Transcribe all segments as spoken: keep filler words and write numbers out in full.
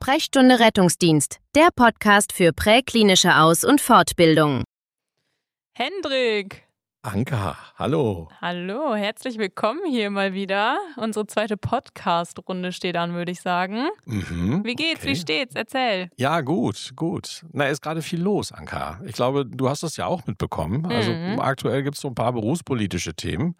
Sprechstunde Rettungsdienst, der Podcast für präklinische Aus- und Fortbildung. Hendrik! Anka, hallo. Hallo, herzlich willkommen hier mal wieder. Unsere zweite Podcast-Runde steht an, würde ich sagen. Mhm, Wie geht's, okay. wie steht's? Erzähl. Ja, gut, gut. Na, ist gerade viel los, Anka. Ich glaube, du hast das ja auch mitbekommen. Also Mhm. aktuell gibt es so ein paar berufspolitische Themen,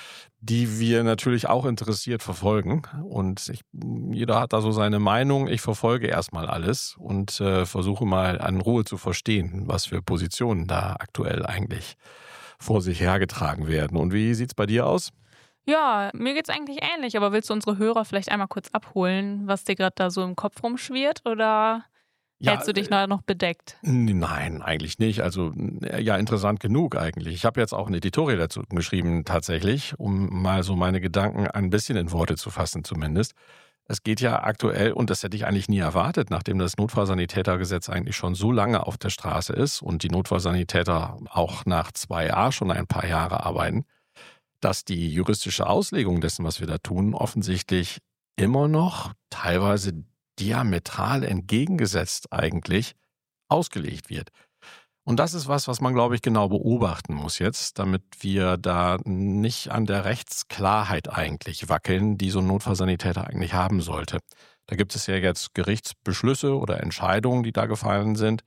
die wir natürlich auch interessiert verfolgen. Und ich, jeder hat da so seine Meinung. Ich verfolge erstmal alles und äh, versuche mal in Ruhe zu verstehen, was für Positionen da aktuell eigentlich vor sich hergetragen werden. Und wie sieht's bei dir aus? Ja, mir geht's eigentlich ähnlich, aber willst du unsere Hörer vielleicht einmal kurz abholen, was dir gerade da so im Kopf rumschwirrt, oder hältst du dich äh, noch bedeckt? Nein, eigentlich nicht. Also ja, interessant genug eigentlich. Ich habe jetzt auch ein Editorial dazu geschrieben tatsächlich, um mal so meine Gedanken ein bisschen in Worte zu fassen zumindest. Es geht ja aktuell, und das hätte ich eigentlich nie erwartet, nachdem das Notfallsanitätergesetz eigentlich schon so lange auf der Straße ist und die Notfallsanitäter auch nach zwei A schon ein paar Jahre arbeiten, dass die juristische Auslegung dessen, was wir da tun, offensichtlich immer noch teilweise diametral entgegengesetzt eigentlich ausgelegt wird. Und das ist was, was man, glaube ich, genau beobachten muss jetzt, damit wir da nicht an der Rechtsklarheit eigentlich wackeln, die so ein Notfallsanitäter eigentlich haben sollte. Da gibt es ja jetzt Gerichtsbeschlüsse oder Entscheidungen, die da gefallen sind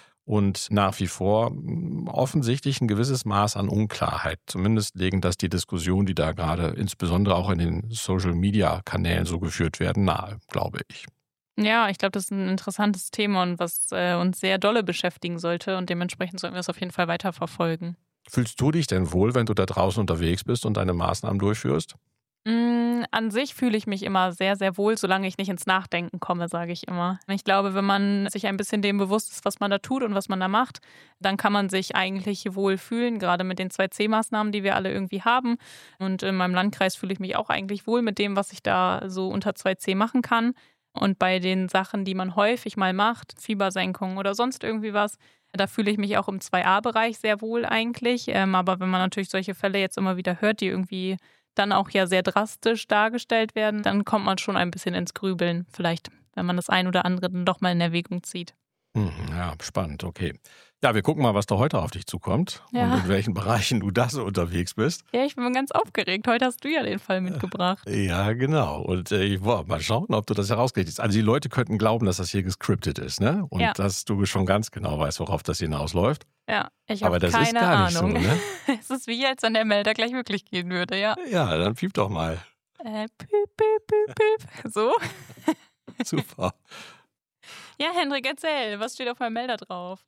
und nach wie vor offensichtlich ein gewisses Maß an Unklarheit. Zumindest legen das die Diskussionen, die da gerade insbesondere auch in den Social-Media-Kanälen so geführt werden, nahe, glaube ich. Ja, ich glaube, das ist ein interessantes Thema und was äh, uns sehr dolle beschäftigen sollte, und dementsprechend sollten wir es auf jeden Fall weiterverfolgen. Fühlst du dich denn wohl, wenn du da draußen unterwegs bist und deine Maßnahmen durchführst? Mm, An sich fühle ich mich immer sehr, sehr wohl, solange ich nicht ins Nachdenken komme, sage ich immer. Ich glaube, wenn man sich ein bisschen dem bewusst ist, was man da tut und was man da macht, dann kann man sich eigentlich wohl fühlen, gerade mit den zwei C Maßnahmen, die wir alle irgendwie haben. Und in meinem Landkreis fühle ich mich auch eigentlich wohl mit dem, was ich da so unter zwei C machen kann. Und bei den Sachen, die man häufig mal macht, Fiebersenkung oder sonst irgendwie was, da fühle ich mich auch im zwei A Bereich sehr wohl eigentlich. Ähm, aber wenn man natürlich solche Fälle jetzt immer wieder hört, die irgendwie dann auch ja sehr drastisch dargestellt werden, dann kommt man schon ein bisschen ins Grübeln. Vielleicht, wenn man das ein oder andere dann doch mal in Erwägung zieht. Hm, ja, spannend, okay. Ja, wir gucken mal, was da heute auf dich zukommt Ja. und in welchen Bereichen du da so unterwegs bist. Ja, ich bin ganz aufgeregt. Heute hast du ja den Fall mitgebracht. Ja, genau. Und äh, ich wollte mal schauen, ob du das herauskriegst. Also die Leute könnten glauben, dass das hier gescriptet ist, ne? Und Ja. dass du schon ganz genau weißt, worauf das hinausläuft. Ja, ich Aber habe das keine ist gar nicht Ahnung. so, ne? Es ist wie, als wenn der Melder gleich wirklich gehen würde, ja. Ja, dann piep doch mal. Äh, piep, piep, piep, piep. So? Super. Ja, Hendrik, erzähl. Was steht auf meinem Melder drauf?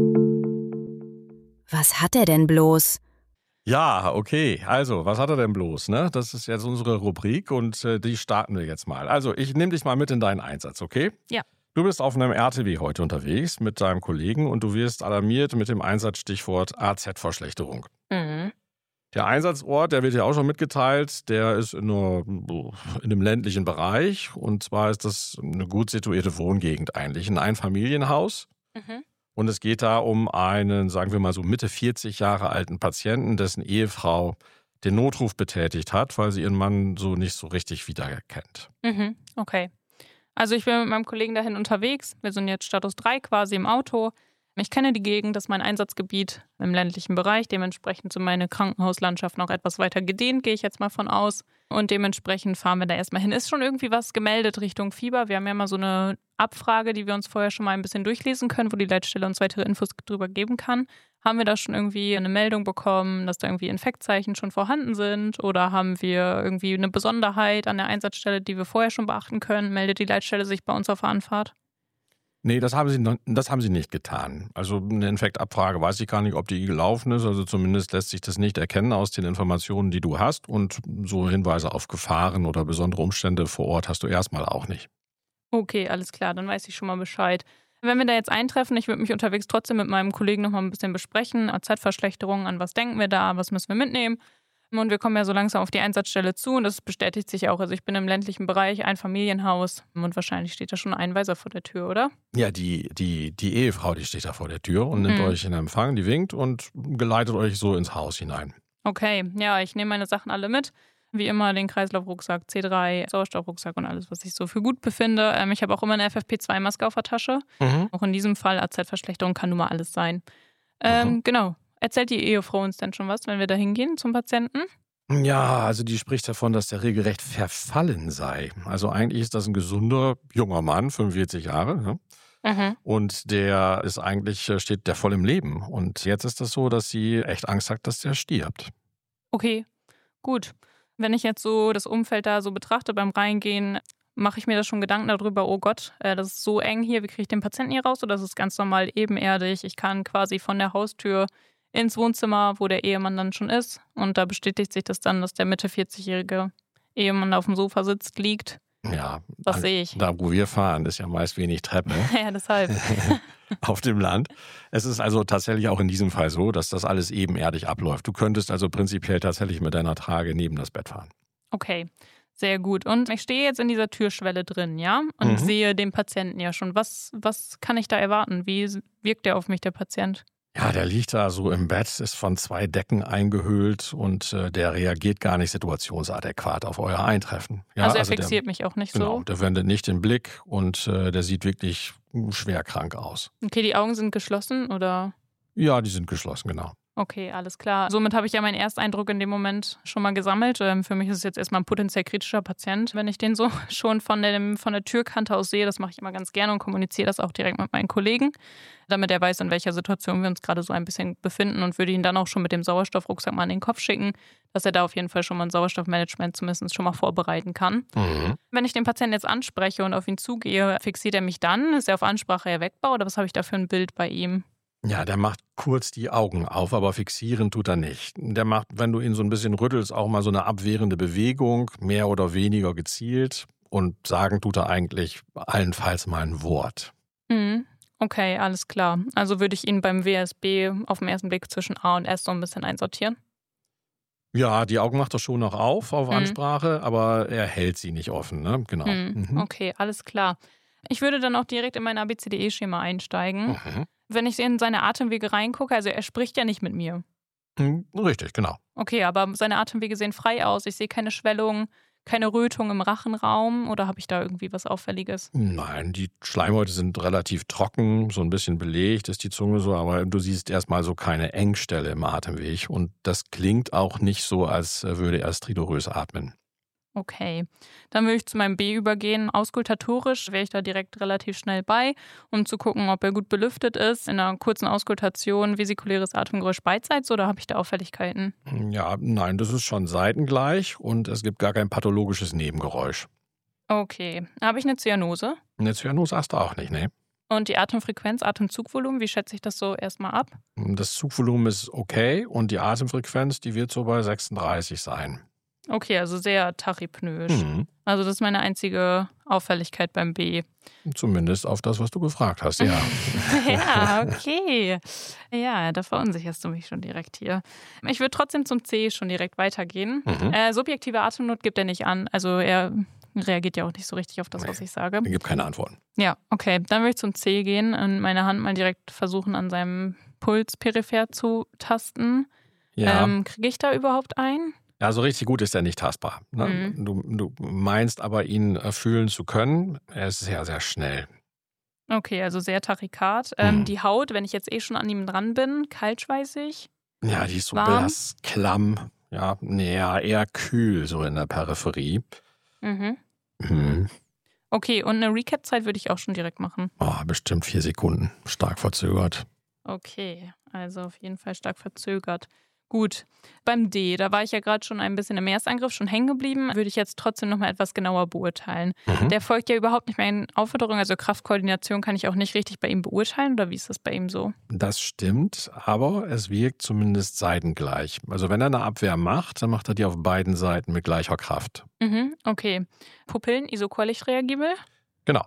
Was hat er denn bloß? Ja, okay. Also, was hat er denn bloß, ne? Das ist jetzt unsere Rubrik und äh, die starten wir jetzt mal. Also, ich nehme dich mal mit in deinen Einsatz, okay? Ja. Du bist auf einem R T W heute unterwegs mit deinem Kollegen und du wirst alarmiert mit dem Einsatzstichwort A Z-Verschlechterung. Mhm. Der Einsatzort, der wird ja auch schon mitgeteilt, der ist in, einer, in einem ländlichen Bereich. Und zwar ist das eine gut situierte Wohngegend eigentlich, ein Einfamilienhaus. Mhm. Und es geht da um einen, sagen wir mal so Mitte vierzig Jahre alten Patienten, dessen Ehefrau den Notruf betätigt hat, weil sie ihren Mann so nicht so richtig wiedererkennt. Mhm. Okay. Also ich bin mit meinem Kollegen dahin unterwegs. Wir sind jetzt Status drei quasi im Auto. Ich kenne die Gegend, das ist mein Einsatzgebiet im ländlichen Bereich. Dementsprechend sind meine Krankenhauslandschaft noch etwas weiter gedehnt, gehe ich jetzt mal von aus. Und dementsprechend fahren wir da erstmal hin. Ist schon irgendwie was gemeldet Richtung Fieber. Wir haben ja mal so eine Abfrage, die wir uns vorher schon mal ein bisschen durchlesen können, wo die Leitstelle uns weitere Infos drüber geben kann. Haben wir da schon irgendwie eine Meldung bekommen, dass da irgendwie Infektzeichen schon vorhanden sind? Oder haben wir irgendwie eine Besonderheit an der Einsatzstelle, die wir vorher schon beachten können? Meldet die Leitstelle sich bei uns auf der Anfahrt? Nee, das haben sie, noch, das haben sie nicht getan. Also eine Infektabfrage weiß ich gar nicht, ob die gelaufen ist. Also zumindest lässt sich das nicht erkennen aus den Informationen, die du hast. Und so Hinweise auf Gefahren oder besondere Umstände vor Ort hast du erstmal auch nicht. Okay, alles klar, dann weiß ich schon mal Bescheid. Wenn wir da jetzt eintreffen, ich würde mich unterwegs trotzdem mit meinem Kollegen noch mal ein bisschen besprechen. A Z-Verschlechterung, an was denken wir da, was müssen wir mitnehmen? Und wir kommen ja so langsam auf die Einsatzstelle zu und das bestätigt sich auch. Also ich bin im ländlichen Bereich, ein Familienhaus und wahrscheinlich steht da schon ein Einweiser vor der Tür, oder? Ja, die, die, die Ehefrau, die steht da vor der Tür und nimmt Mhm. euch in Empfang, die winkt und geleitet euch so ins Haus hinein. Okay, ja, ich nehme meine Sachen alle mit. Wie immer den Kreislaufrucksack, C drei, Sauerstoffrucksack und alles, was ich so für gut befinde. Ähm, ich habe auch immer eine F F P zwei Maske auf der Tasche. Mhm. Auch in diesem Fall A Z-Verschlechterung kann nun mal alles sein. Ähm, Mhm. Genau. Erzählt die Ehefrau uns denn schon was, wenn wir da hingehen zum Patienten? Ja, also die spricht davon, dass der regelrecht verfallen sei. Also eigentlich ist das ein gesunder junger Mann, fünfundvierzig Jahre, ne? Mhm. Und der ist eigentlich, äh, steht der voll im Leben. Und jetzt ist das so, dass sie echt Angst hat, dass der stirbt. Okay, gut. Wenn ich jetzt so das Umfeld da so betrachte beim Reingehen, mache ich mir da schon Gedanken darüber, oh Gott, äh, das ist so eng hier, wie kriege ich den Patienten hier raus? Oder ist es ganz normal ebenerdig? Ich kann quasi von der Haustür ins Wohnzimmer, wo der Ehemann dann schon ist. Und da bestätigt sich das dann, dass der Mitte vierzig-jährige Ehemann auf dem Sofa sitzt, liegt. Ja, Das an- sehe ich. da wo wir fahren, ist ja meist wenig Treppe Ja, deshalb. auf dem Land. Es ist also tatsächlich auch in diesem Fall so, dass das alles ebenerdig abläuft. Du könntest also prinzipiell tatsächlich mit deiner Trage neben das Bett fahren. Okay, sehr gut. Und ich stehe jetzt in dieser Türschwelle drin, ja? Und Mhm. sehe den Patienten ja schon. Was, was kann ich da erwarten? Wie wirkt der auf mich, der Patient? Ja, der liegt da so im Bett, ist von zwei Decken eingehüllt und äh, der reagiert gar nicht situationsadäquat auf euer Eintreffen. Ja, also er der, fixiert mich auch nicht genau, so. der wendet nicht den Blick und äh, der sieht wirklich mm, schwer krank aus. Okay, die Augen sind geschlossen oder? Ja, die sind geschlossen, genau. Okay, alles klar. Somit habe ich ja meinen Ersteindruck in dem Moment schon mal gesammelt. Ähm, für mich ist es jetzt erstmal ein potenziell kritischer Patient, wenn ich den so schon von, dem, von der Türkante aus sehe. Das mache ich immer ganz gerne und kommuniziere das auch direkt mit meinen Kollegen, damit er weiß, in welcher Situation wir uns gerade so ein bisschen befinden und würde ihn dann auch schon mit dem Sauerstoffrucksack mal in den Kopf schicken, dass er da auf jeden Fall schon mal ein Sauerstoffmanagement zumindest schon mal vorbereiten kann. Mhm. Wenn ich den Patienten jetzt anspreche und auf ihn zugehe, fixiert er mich dann? Ist er auf Ansprache erweckbar oder was habe ich da für ein Bild bei ihm? Ja, der macht kurz die Augen auf, aber fixieren tut er nicht. Der macht, wenn du ihn so ein bisschen rüttelst, auch mal so eine abwehrende Bewegung, mehr oder weniger gezielt. Und sagen tut er eigentlich allenfalls mal ein Wort. Mhm. Okay, alles klar. Also würde ich ihn beim W S B auf den ersten Blick zwischen A und S so ein bisschen einsortieren? Ja, die Augen macht er schon noch auf, auf Mhm. Ansprache, aber er hält sie nicht offen, ne? Genau. Mhm. Mhm. Okay, alles klar. Ich würde dann auch direkt in mein A B C D E-Schema einsteigen. Mhm. Wenn ich in seine Atemwege reingucke, also er spricht ja nicht mit mir. Mhm. Richtig, genau. Okay, aber seine Atemwege sehen frei aus. Ich sehe keine Schwellung, keine Rötung im Rachenraum oder habe ich da irgendwie was Auffälliges? Nein, die Schleimhäute sind relativ trocken, so ein bisschen belegt ist die Zunge so, aber du siehst erstmal so keine Engstelle im Atemweg. Und das klingt auch nicht so, als würde er stridorös atmen. Okay, dann würde ich zu meinem B übergehen. Auskultatorisch wäre ich da direkt relativ schnell bei, um zu gucken, ob er gut belüftet ist. In einer kurzen Auskultation vesikuläres Atemgeräusch beidseits oder habe ich da Auffälligkeiten? Ja, nein, das ist schon seitengleich und es gibt gar kein pathologisches Nebengeräusch. Okay, habe ich eine Zyanose? Eine Zyanose hast du auch nicht, ne? Und die Atemfrequenz, Atemzugvolumen, wie schätze ich das so erstmal ab? Das Zugvolumen ist okay und die Atemfrequenz, die wird so bei sechsunddreißig sein. Okay, also sehr tachypnoisch. Mhm. Also das ist meine einzige Auffälligkeit beim B. Zumindest auf das, was du gefragt hast, ja. Ja, okay. Ja, da verunsicherst du mich schon direkt hier. Ich würde trotzdem zum C schon direkt weitergehen. Mhm. Äh, subjektive Atemnot gibt er nicht an. Also er reagiert ja auch nicht so richtig auf das, Nee. was ich sage. Es gibt keine Antworten. Ja, okay. Dann würde ich zum C gehen und meine Hand mal direkt versuchen, an seinem Puls peripher zu tasten. Ja, Ähm, kriege ich da überhaupt ein? ja, so richtig gut ist er nicht tastbar. Ne? Mhm. Du, du meinst aber, ihn äh, fühlen zu können. Er ist sehr, sehr schnell. Okay, also sehr tachykard. Ähm, Mhm. Die Haut, wenn ich jetzt eh schon an ihm dran bin, kaltschweißig. Ja, die ist so Warm? blass, klamm. Ja, nee, ja, eher kühl, so in der Peripherie. Mhm. Mhm. Okay, und eine Recap-Zeit würde ich auch schon direkt machen. Oh, bestimmt vier Sekunden. Stark verzögert. Okay, also auf jeden Fall stark verzögert. Gut, beim D, da war ich ja gerade schon ein bisschen im Erstangriff schon hängen geblieben, würde ich jetzt trotzdem nochmal etwas genauer beurteilen. Mhm. Der folgt ja überhaupt nicht meinen Aufforderungen, also Kraftkoordination kann ich auch nicht richtig bei ihm beurteilen, oder wie ist das bei ihm so? Das stimmt, aber es wirkt zumindest seitengleich. Also wenn er eine Abwehr macht, dann macht er die auf beiden Seiten mit gleicher Kraft. Mhm, okay. Pupillen, isochorlichtreagibel? Genau.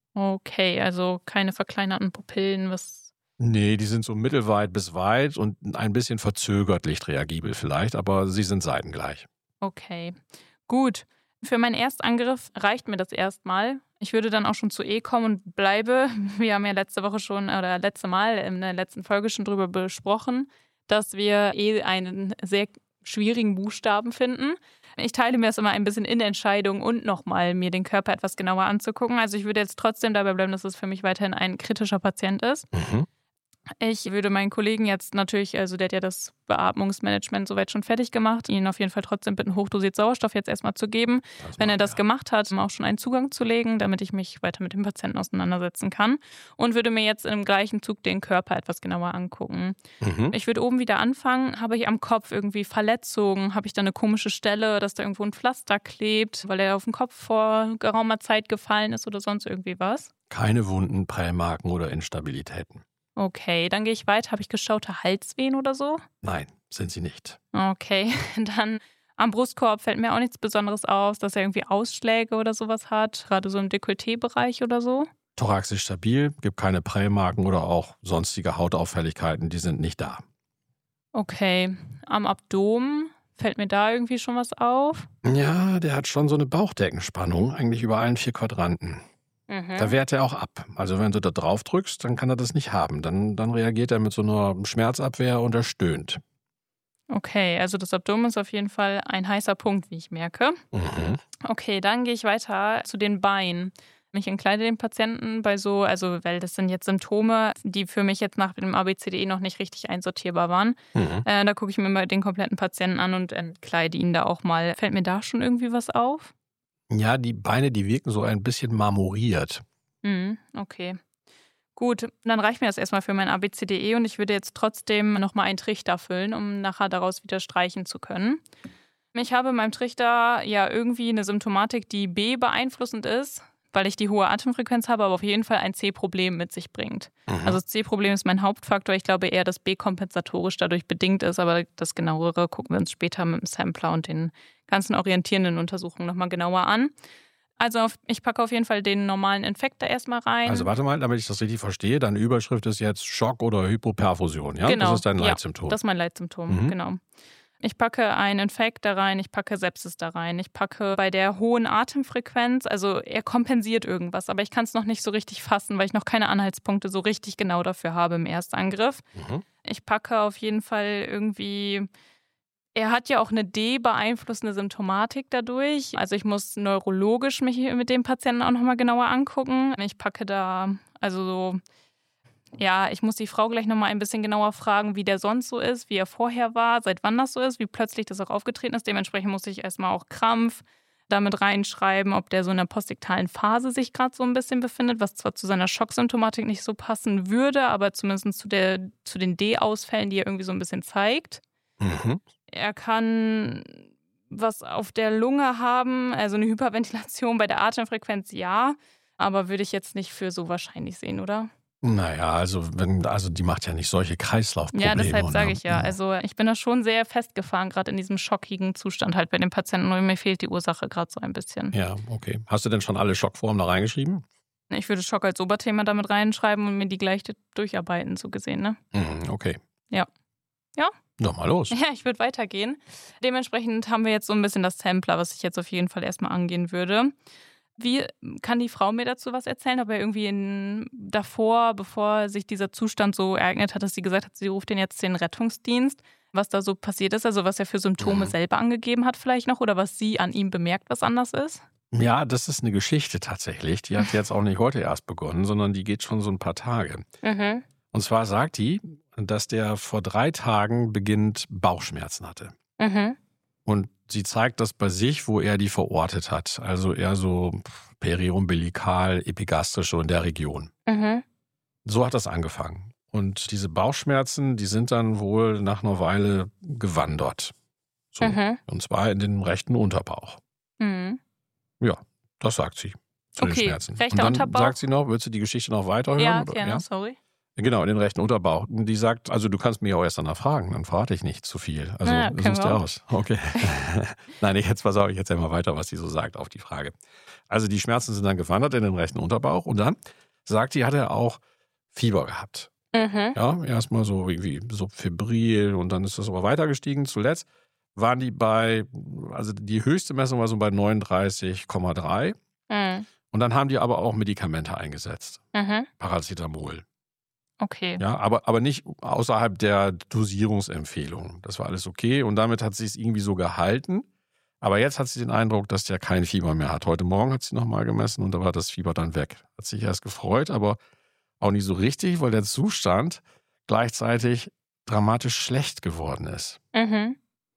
Okay, also keine verkleinerten Pupillen, was... Nee, die sind so mittelweit bis weit und ein bisschen verzögert lichtreagibel vielleicht, aber sie sind seitengleich. Okay, gut. Für meinen Erstangriff reicht mir das erstmal. Ich würde dann auch schon zu E kommen und bleibe, wir haben ja letzte Woche schon, oder letzte Mal in der letzten Folge schon drüber besprochen, dass wir E einen sehr schwierigen Buchstaben finden. Ich teile mir das immer ein bisschen in Entscheidung und nochmal mir den Körper etwas genauer anzugucken. Also ich würde jetzt trotzdem dabei bleiben, dass es für mich weiterhin ein kritischer Patient ist. Mhm. Ich würde meinen Kollegen jetzt natürlich, also der hat ja das Beatmungsmanagement soweit schon fertig gemacht, ihn auf jeden Fall trotzdem bitten, hochdosiert Sauerstoff jetzt erstmal zu geben. Das Wenn er das ja. gemacht hat, auch schon einen Zugang zu legen, damit ich mich weiter mit dem Patienten auseinandersetzen kann. Und würde mir jetzt im gleichen Zug den Körper etwas genauer angucken. Mhm. Ich würde oben wieder anfangen. Habe ich am Kopf irgendwie Verletzungen? Habe ich da eine komische Stelle, dass da irgendwo ein Pflaster klebt, weil er auf den Kopf vor geraumer Zeit gefallen ist oder sonst irgendwie was? Keine Wunden, Prellmarken oder Instabilitäten. Okay, dann gehe ich weiter. Habe ich geschaute Halswehen oder so? Nein, sind sie nicht. Okay, dann am Brustkorb fällt mir auch nichts Besonderes auf, dass er irgendwie Ausschläge oder sowas hat, gerade so im Dekolleté-Bereich oder so. Thorax ist stabil, gibt keine Prellmarken oder auch sonstige Hautauffälligkeiten, die sind nicht da. Okay, am Abdomen fällt mir da irgendwie schon was auf? Ja, der hat schon so eine Bauchdeckenspannung, eigentlich über allen vier Quadranten. Mhm. Da wehrt er auch ab. Also wenn du da drauf drückst, dann kann er das nicht haben. Dann, dann reagiert er mit so einer Schmerzabwehr und er stöhnt. Okay, also das Abdomen ist auf jeden Fall ein heißer Punkt, wie ich merke. Mhm. Okay, dann gehe ich weiter zu den Beinen. Ich entkleide den Patienten bei so, also weil das sind jetzt Symptome, die für mich jetzt nach dem A B C D E noch nicht richtig einsortierbar waren. Mhm. Äh, da gucke ich mir mal den kompletten Patienten an und entkleide ihn da auch mal. Fällt mir da schon irgendwie was auf? Ja, die Beine, die wirken so ein bisschen marmoriert. Mhm, okay. Gut, dann reicht mir das erstmal für mein A B C D E und ich würde jetzt trotzdem nochmal einen Trichter füllen, um nachher daraus wieder streichen zu können. Ich habe in meinem Trichter ja irgendwie eine Symptomatik, die B beeinflussend ist, weil ich die hohe Atemfrequenz habe, aber auf jeden Fall ein C-Problem mit sich bringt. Mhm. Also das C-Problem ist mein Hauptfaktor. Ich glaube eher, dass B kompensatorisch dadurch bedingt ist, aber das Genauere gucken wir uns später mit dem Sampler und den ganzen orientierenden Untersuchungen nochmal genauer an. Also auf, ich packe auf jeden Fall den normalen Infekt da erstmal rein. Also warte mal, damit ich das richtig verstehe, deine Überschrift ist jetzt Schock oder Hypoperfusion, ja? Genau. Das ist dein Leitsymptom. Ja, das ist mein Leitsymptom, mhm. genau. Ich packe einen Infekt da rein, ich packe Sepsis da rein, ich packe bei der hohen Atemfrequenz, also er kompensiert irgendwas, aber ich kann es noch nicht so richtig fassen, weil ich noch keine Anhaltspunkte so richtig genau dafür habe im Erstangriff. Mhm. Ich packe auf jeden Fall irgendwie, er hat ja auch eine D-beeinflussende Symptomatik dadurch, also ich muss neurologisch mich mit dem Patienten auch nochmal genauer angucken. Ich packe da, also so... Ja, ich muss die Frau gleich nochmal ein bisschen genauer fragen, wie der sonst so ist, wie er vorher war, seit wann das so ist, wie plötzlich das auch aufgetreten ist. Dementsprechend muss ich erstmal auch Krampf damit reinschreiben, ob der so in der postiktalen Phase sich gerade so ein bisschen befindet, was zwar zu seiner Schocksymptomatik nicht so passen würde, aber zumindest zu, der, zu den D-Ausfällen, die er irgendwie so ein bisschen zeigt. Mhm. Er kann was auf der Lunge haben, also eine Hyperventilation bei der Atemfrequenz, ja, aber würde ich jetzt nicht für so wahrscheinlich sehen, oder? Naja, also, wenn, also die macht ja nicht solche Kreislaufprobleme. Ja, deshalb sage ich ja. Also ich bin da schon sehr festgefahren, gerade in diesem schockigen Zustand halt bei den Patienten. Und mir fehlt die Ursache gerade so ein bisschen. Ja, okay. Hast du denn schon alle Schockformen da reingeschrieben? Ich würde Schock als Oberthema damit reinschreiben und mir die gleich durcharbeiten, so gesehen, ne? Mhm, okay. Ja. Ja? Doch mal los. Ja, ich würde weitergehen. Dementsprechend haben wir jetzt so ein bisschen das Sampler, was ich jetzt auf jeden Fall erstmal angehen würde. Wie kann die Frau mir dazu was erzählen, ob er irgendwie in, davor, bevor sich dieser Zustand so ereignet hat, dass sie gesagt hat, sie ruft den jetzt den Rettungsdienst, was da so passiert ist, also was er für Symptome mhm. selber angegeben hat vielleicht noch oder was sie an ihm bemerkt, was anders ist? Ja, das ist eine Geschichte tatsächlich. Die hat jetzt auch nicht heute erst begonnen, sondern die geht schon so ein paar Tage. Mhm. Und zwar sagt die, dass der vor drei Tagen beginnt Bauchschmerzen hatte. Mhm. Und sie zeigt das bei sich, wo er die verortet hat. Also eher so periumbilikal, epigastrisch, so in der Region. Mhm. So hat das angefangen. Und diese Bauchschmerzen, die sind dann wohl nach einer Weile gewandert. So. Mhm. Und zwar in den rechten Unterbauch. Mhm. Ja, das sagt sie zu okay, den Schmerzen. Rechter Und dann Unterbauch. sagt sie noch, willst du die Geschichte noch weiterhören? Ja, oder? gerne, Ja? sorry. Genau, in den rechten Unterbauch. Die sagt, also du kannst mich auch erst danach fragen, dann verrate ich nicht zu viel. Also ja, suchst du aus. Okay. Nein, ich jetzt pass auf, ich erzähl mal weiter, was sie so sagt auf die Frage. Also die Schmerzen sind dann gewandert in den rechten Unterbauch und dann sagt die, hat er auch Fieber gehabt. Mhm. Ja, erstmal so irgendwie so febril und dann ist das aber weiter gestiegen. Zuletzt waren die bei, also die höchste Messung war so bei neununddreißig Komma drei. Mhm. Und dann haben die aber auch Medikamente eingesetzt. Mhm. Paracetamol. Okay. Ja, aber, aber nicht außerhalb der Dosierungsempfehlung. Das war alles okay und damit hat sie es irgendwie so gehalten. Aber jetzt hat sie den Eindruck, dass der kein Fieber mehr hat. Heute Morgen hat sie nochmal gemessen und da war das Fieber dann weg. Hat sich erst gefreut, aber auch nicht so richtig, weil der Zustand gleichzeitig dramatisch schlecht geworden ist. Mhm.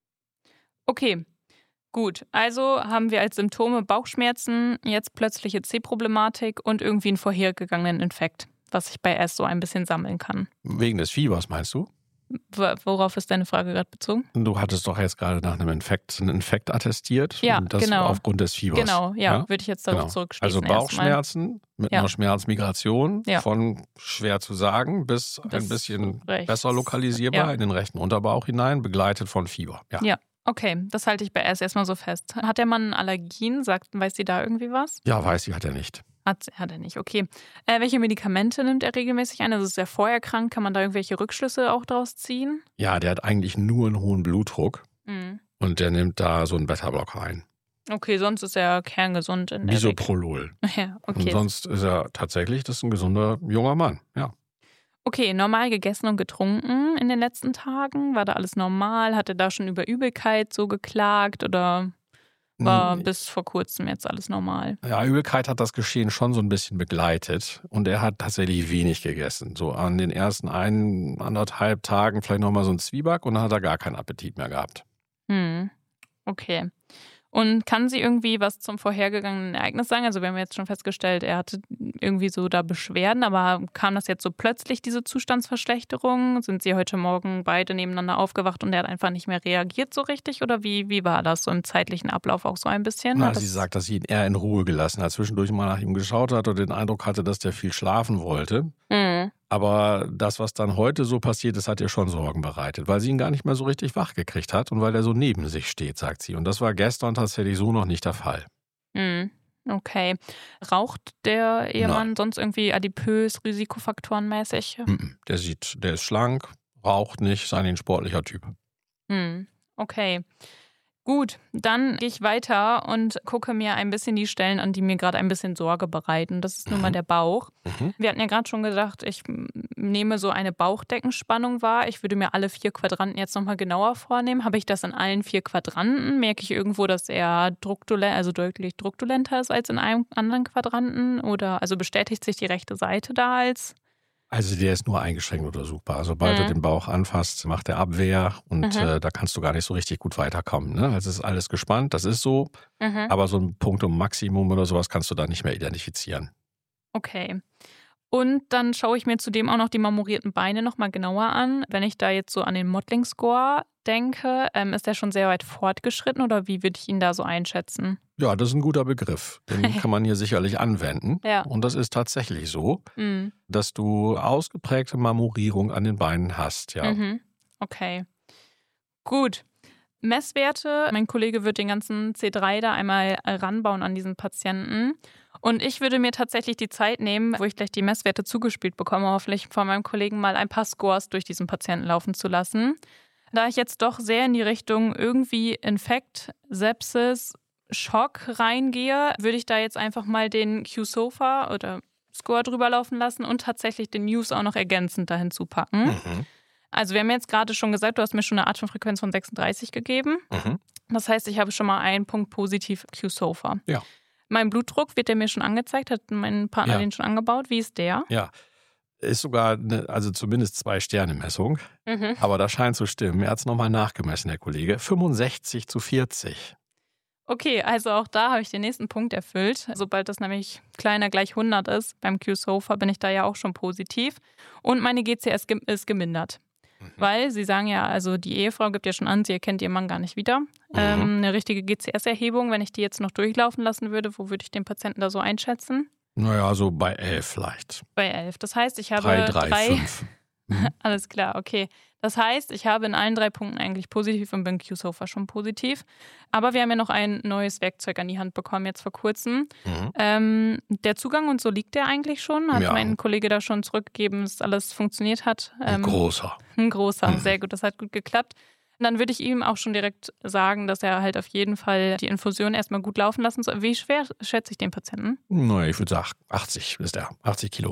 Okay, gut. Also haben wir als Symptome Bauchschmerzen, jetzt plötzliche C-Problematik und irgendwie einen vorhergegangenen Infekt, was ich bei S so ein bisschen sammeln kann. Wegen des Fiebers, meinst du? Worauf ist deine Frage gerade bezogen? Du hattest doch jetzt gerade nach einem Infekt, einen Infekt attestiert. Ja, und das genau. Aufgrund des Fiebers. Genau, ja, ja? würde ich jetzt darauf genau. zurückschließen. Also Bauchschmerzen mit ja. einer Schmerzmigration ja. von schwer zu sagen bis, bis ein bisschen rechts. besser lokalisierbar ja. in den rechten Unterbauch hinein, begleitet von Fieber. Ja. ja. Okay, das halte ich bei S erstmal so fest. Hat der Mann Allergien? Sagt, weiß sie da irgendwie was? Ja, weiß sie, hat er nicht. Hat, hat er nicht, okay. Äh, welche Medikamente nimmt er regelmäßig ein? Also ist er vorher krank? Kann man da irgendwelche Rückschlüsse auch draus ziehen? Ja, der hat eigentlich nur einen hohen Blutdruck mhm. und der nimmt da so einen Beta-Blocker ein. Okay, sonst ist er kerngesund in der Bisoprolol. Ja, okay. Und sonst ist er tatsächlich, das ist ein gesunder junger Mann, ja. Okay, normal gegessen und getrunken in den letzten Tagen? War da alles normal? Hat er da schon über Übelkeit so geklagt oder war bis vor kurzem jetzt alles normal? Ja, Übelkeit hat das Geschehen schon so ein bisschen begleitet und er hat tatsächlich wenig gegessen. So an den ersten ein, anderthalb Tagen vielleicht nochmal so ein Zwieback und dann hat er gar keinen Appetit mehr gehabt. Hm, okay. Und kann sie irgendwie was zum vorhergegangenen Ereignis sagen? Also wir haben jetzt schon festgestellt, er hatte irgendwie so da Beschwerden, aber kam das jetzt so plötzlich, diese Zustandsverschlechterung? Sind sie heute Morgen beide nebeneinander aufgewacht und er hat einfach nicht mehr reagiert so richtig? Oder wie, wie war das so im zeitlichen Ablauf auch so ein bisschen? Na, das sie sagt, dass sie ihn eher in Ruhe gelassen hat, zwischendurch mal nach ihm geschaut hat und den Eindruck hatte, dass der viel schlafen wollte. Mhm. Aber das, was dann heute so passiert ist, hat ihr schon Sorgen bereitet, weil sie ihn gar nicht mehr so richtig wach gekriegt hat und weil er so neben sich steht, sagt sie. Und das war gestern tatsächlich so noch nicht der Fall. Mhm. Okay. Raucht der Ehemann Nein. sonst irgendwie adipös, risikofaktorenmäßig? Mhm. Der sieht, der ist schlank, raucht nicht, ist eigentlich ein sportlicher Typ. Mhm. Okay. Gut, dann gehe ich weiter und gucke mir ein bisschen die Stellen an, die mir gerade ein bisschen Sorge bereiten. Das ist nun mal der Bauch. Mhm. Wir hatten ja gerade schon gesagt, ich nehme so eine Bauchdeckenspannung wahr. Ich würde mir alle vier Quadranten jetzt nochmal genauer vornehmen. Habe ich das in allen vier Quadranten? Merke ich irgendwo, dass er druckdolent, also deutlich druckdolenter ist als in einem anderen Quadranten? Oder also bestätigt sich die rechte Seite da als? Also der ist nur eingeschränkt untersuchbar. Sobald Mhm. du den Bauch anfasst, macht er Abwehr und Mhm. äh, da kannst du gar nicht so richtig gut weiterkommen. Ne? Also es ist alles gespannt, das ist so. Mhm. Aber so ein Punkt um Maximum oder sowas kannst du da nicht mehr identifizieren. Okay. Und dann schaue ich mir zudem auch noch die marmorierten Beine nochmal genauer an. Wenn ich da jetzt so an den Mottling-Score denke, ähm, ist der schon sehr weit fortgeschritten oder wie würde ich ihn da so einschätzen? Ja, das ist ein guter Begriff. Den kann man hier sicherlich anwenden. Ja. Und das ist tatsächlich so, Mhm. dass du ausgeprägte Marmorierung an den Beinen hast. Ja. Mhm. Okay. Gut. Messwerte. Mein Kollege wird den ganzen C drei da einmal ranbauen an diesen Patienten. Und ich würde mir tatsächlich die Zeit nehmen, wo ich gleich die Messwerte zugespielt bekomme, hoffentlich von meinem Kollegen mal ein paar Scores durch diesen Patienten laufen zu lassen. Da ich jetzt doch sehr in die Richtung irgendwie Infekt, Sepsis, Schock reingehe, würde ich da jetzt einfach mal den Q-SOFA oder Score drüber laufen lassen und tatsächlich den News auch noch ergänzend dahin zupacken. Mhm. Also wir haben jetzt gerade schon gesagt, du hast mir schon eine Atemfrequenz von sechsunddreißig gegeben. Mhm. Das heißt, ich habe schon mal einen Punkt positiv Q-SOFA. Ja. Mein Blutdruck wird der mir schon angezeigt, hat mein Partner Ja. den schon angebaut. Wie ist der? Ja. Ist sogar, eine, also zumindest zwei Sterne Messung. Mhm. Aber das scheint zu stimmen. Er hat es nochmal nachgemessen, der Kollege. fünfundsechzig zu vierzig. Okay, also auch da habe ich den nächsten Punkt erfüllt. Sobald das nämlich kleiner gleich hundert ist, beim Q-SOFA bin ich da ja auch schon positiv. Und meine G C S gem- ist gemindert. Mhm. Weil Sie sagen ja, also die Ehefrau gibt ja schon an, sie erkennt ihren Mann gar nicht wieder. Mhm. Ähm, eine richtige G C S-Erhebung, wenn ich die jetzt noch durchlaufen lassen würde, wo würde ich den Patienten da so einschätzen? Naja, so bei elf vielleicht. Bei elf. Das heißt, ich habe Drei, drei, drei fünf. Mhm. Alles klar, okay. Das heißt, ich habe in allen drei Punkten eigentlich positiv und bin Q-SOFA schon positiv. Aber wir haben ja noch ein neues Werkzeug an die Hand bekommen, jetzt vor kurzem. Mhm. Ähm, der Zugang und so liegt der eigentlich schon? Hat Ja. mein Kollege da schon zurückgegeben, dass alles funktioniert hat? Ein Ähm, großer. ein großer, Mhm. sehr gut, das hat gut geklappt. Und dann würde ich ihm auch schon direkt sagen, dass er halt auf jeden Fall die Infusion erstmal gut laufen lassen soll. Wie schwer schätze ich den Patienten? Naja, ich würde sagen, achtzig ist er. achtzig Kilo.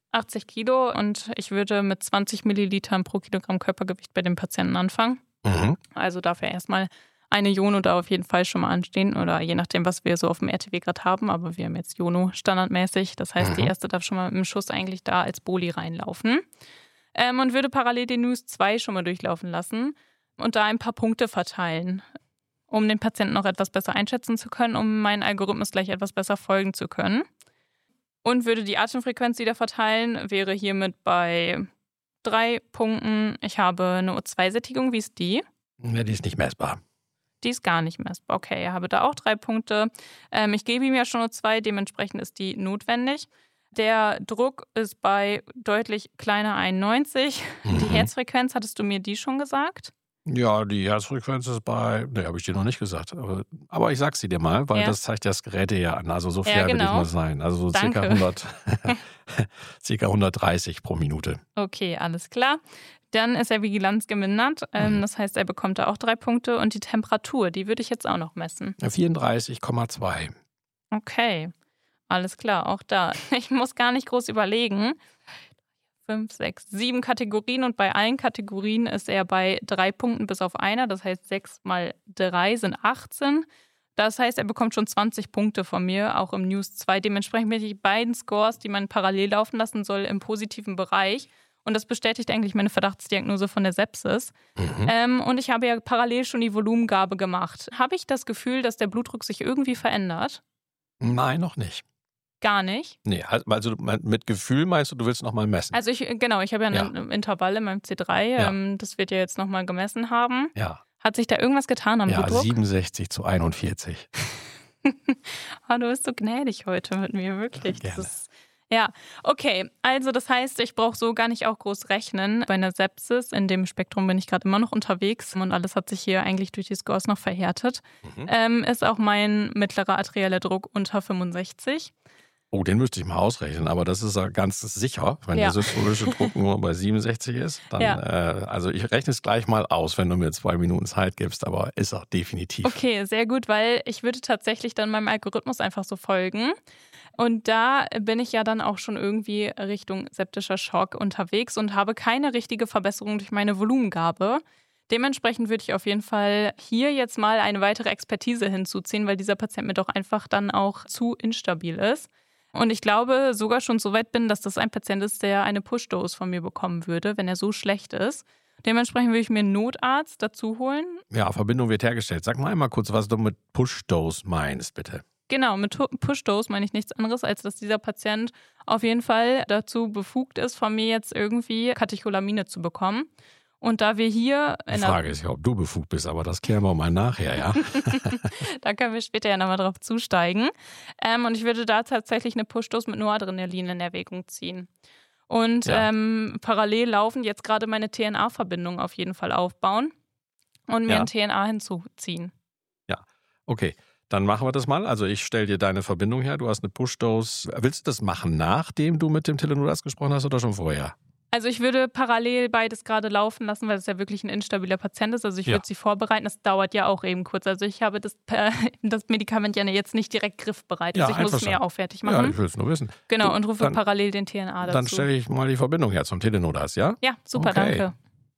achtzig Kilo und ich würde mit zwanzig Millilitern pro Kilogramm Körpergewicht bei dem Patienten anfangen. Mhm. Also darf er erstmal eine Jono da auf jeden Fall schon mal anstehen oder je nachdem, was wir so auf dem R T W gerade haben. Aber wir haben jetzt Jono standardmäßig. Das heißt, mhm. die erste darf schon mal im Schuss eigentlich da als Boli reinlaufen. Ähm, und würde parallel den News zwei schon mal durchlaufen lassen und da ein paar Punkte verteilen, um den Patienten noch etwas besser einschätzen zu können, um meinen Algorithmus gleich etwas besser folgen zu können. Und würde die Atemfrequenz wieder verteilen, wäre hiermit bei drei Punkten. Ich habe eine O zwei Sättigung. Wie ist die? Ja, die ist nicht messbar. Die ist gar nicht messbar. Okay, ich habe da auch drei Punkte. Ähm, ich gebe ihm ja schon O zwei, dementsprechend ist die notwendig. Der Druck ist bei deutlich kleiner einundneunzig. Mhm. Die Herzfrequenz, hattest du mir die schon gesagt? Ja, die Herzfrequenz ist bei, ne, habe ich dir noch nicht gesagt. Aber, aber ich sag sie dir mal, weil ja. das zeigt das Gerät ja an. Also so fair ja, genau. will ich mal sein. Also so circa, hundert, circa hundertdreißig pro Minute. Okay, alles klar. Dann ist er Vigilanz gemindert. Ähm, mhm. Das heißt, er bekommt da auch drei Punkte. Und die Temperatur, die würde ich jetzt auch noch messen. vierunddreißig Komma zwei. Okay, alles klar, auch da. Ich muss gar nicht groß überlegen. Fünf, sechs, sieben Kategorien und bei allen Kategorien ist er bei drei Punkten bis auf einer. Das heißt, sechs mal drei sind achtzehn. Das heißt, er bekommt schon zwanzig Punkte von mir, auch im News zwei. Dementsprechend bin ich die beiden Scores, die man parallel laufen lassen soll, im positiven Bereich. Und das bestätigt eigentlich meine Verdachtsdiagnose von der Sepsis. Mhm. Ähm, und ich habe ja parallel schon die Volumengabe gemacht. Habe ich das Gefühl, dass der Blutdruck sich irgendwie verändert? Nein, noch nicht. Gar nicht? Nee, also mit Gefühl meinst du, du willst nochmal messen? Also ich, genau, ich habe ja, ja. ein Intervall in meinem C drei, ja. ähm, das wird ja jetzt nochmal gemessen haben. Ja. Hat sich da irgendwas getan am ja, Blutdruck? Ja, siebenundsechzig zu einundvierzig. Oh, du bist so gnädig heute mit mir, wirklich. Gerne. Das ist, ja, okay, also das heißt, ich brauche so gar nicht auch groß rechnen. Bei einer Sepsis, in dem Spektrum bin ich gerade immer noch unterwegs und alles hat sich hier eigentlich durch die Scores noch verhärtet, mhm. ähm, ist auch mein mittlerer arterieller Druck unter fünfundsechzig. Oh, den müsste ich mal ausrechnen, aber das ist ja ganz sicher, wenn ja. der systolische Druck nur bei siebenundsechzig ist. Dann, ja. äh, also ich rechne es gleich mal aus, wenn du mir zwei Minuten Zeit gibst, aber ist er definitiv. Okay, sehr gut, weil ich würde tatsächlich dann meinem Algorithmus einfach so folgen. Und da bin ich ja dann auch schon irgendwie Richtung septischer Schock unterwegs und habe keine richtige Verbesserung durch meine Volumengabe. Dementsprechend würde ich auf jeden Fall hier jetzt mal eine weitere Expertise hinzuziehen, weil dieser Patient mir doch einfach dann auch zu instabil ist. Und ich glaube sogar schon so weit bin, dass das ein Patient ist, der eine Push-Dose von mir bekommen würde, wenn er so schlecht ist. Dementsprechend würde ich mir einen Notarzt dazu holen. Ja, Verbindung wird hergestellt. Sag mal einmal kurz, was du mit Push-Dose meinst, bitte. Genau, mit Push-Dose meine ich nichts anderes, als dass dieser Patient auf jeden Fall dazu befugt ist, von mir jetzt irgendwie Katecholamine zu bekommen. Und da wir hier... Die Frage ist ja, ob du befugt bist, aber das klären wir mal nachher, ja? Da können wir später ja nochmal drauf zusteigen. Ähm, und ich würde da tatsächlich eine Push-Dose mit Noradrenalin in Erwägung ziehen. Und ja. ähm, parallel laufen jetzt gerade meine T N A-Verbindung auf jeden Fall aufbauen und mir ja. ein T N A hinzuziehen. Ja, okay. Dann machen wir das mal. Also ich stelle dir deine Verbindung her. Du hast eine Push-Dose. Willst du das machen, nachdem du mit dem Telenotarzt gesprochen hast oder schon vorher? Also ich würde parallel beides gerade laufen lassen, weil es ja wirklich ein instabiler Patient ist. Also ich ja. würde sie vorbereiten. Das dauert ja auch eben kurz. Also ich habe das, äh, das Medikament ja jetzt nicht direkt griffbereit. Also ja, ich muss es mir auch fertig machen. Ja, ich will es nur wissen. Genau, du, und rufe dann, parallel den T N A dazu. Dann stelle ich mal die Verbindung her zum Telenotarzt, ja? Ja, super, okay. Danke.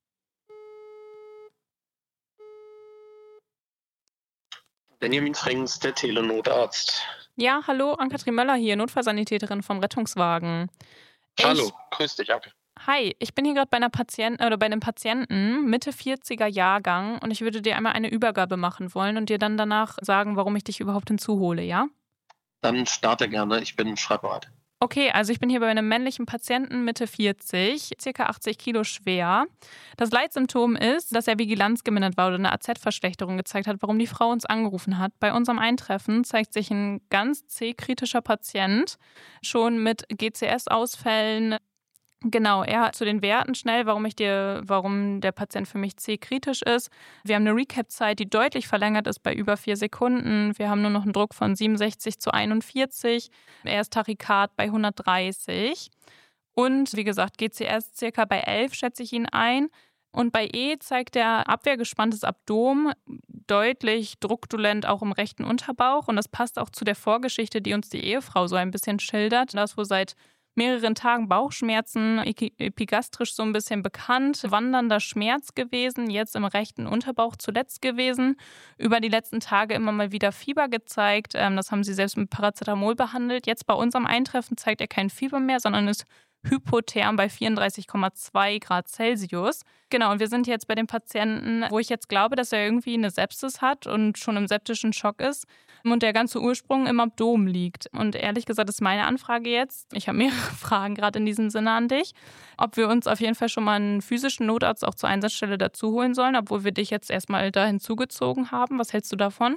Benjamin Frings, der Telenotarzt. Ja, hallo, Ann-Kathrin Möller hier, Notfallsanitäterin vom Rettungswagen. Ich, hallo, grüß dich, Anke. Hi, ich bin hier gerade bei einer Patienten oder bei einem Patienten Mitte vierziger Jahrgang und ich würde dir einmal eine Übergabe machen wollen und dir dann danach sagen, warum ich dich überhaupt hinzuhole, ja? Dann starte gerne, ich bin schreibbereit. Okay, also ich bin hier bei einem männlichen Patienten Mitte vierzig, circa achtzig Kilo schwer. Das Leitsymptom ist, dass er Vigilanz gemindert war oder eine A Z-Verschlechterung gezeigt hat, warum die Frau uns angerufen hat. Bei unserem Eintreffen zeigt sich ein ganz C-kritischer Patient, schon mit G C S-Ausfällen. Genau, er hat zu den Werten schnell, warum ich dir, warum der Patient für mich C-kritisch ist. Wir haben eine Recap-Zeit, die deutlich verlängert ist bei über vier Sekunden. Wir haben nur noch einen Druck von siebenundsechzig zu einundvierzig. Er ist Tachykard bei hundertdreißig. Und wie gesagt, G C S circa bei elf schätze ich ihn ein. Und bei E zeigt er abwehrgespanntes Abdomen, deutlich druckdolent auch im rechten Unterbauch. Und das passt auch zu der Vorgeschichte, die uns die Ehefrau so ein bisschen schildert. Das, wo seit mehreren Tagen Bauchschmerzen, epigastrisch so ein bisschen bekannt, wandernder Schmerz gewesen, jetzt im rechten Unterbauch zuletzt gewesen, über die letzten Tage immer mal wieder Fieber gezeigt, das haben sie selbst mit Paracetamol behandelt. Jetzt bei unserem Eintreffen zeigt er kein Fieber mehr, sondern ist hypotherm bei vierunddreißig Komma zwei Grad Celsius. Genau, und wir sind jetzt bei dem Patienten, wo ich jetzt glaube, dass er irgendwie eine Sepsis hat und schon im septischen Schock ist und der ganze Ursprung im Abdomen liegt. Und ehrlich gesagt ist meine Anfrage jetzt, ich habe mehrere Fragen gerade in diesem Sinne an dich, ob wir uns auf jeden Fall schon mal einen physischen Notarzt auch zur Einsatzstelle dazu holen sollen, obwohl wir dich jetzt erstmal dahin zugezogen haben. Was hältst du davon?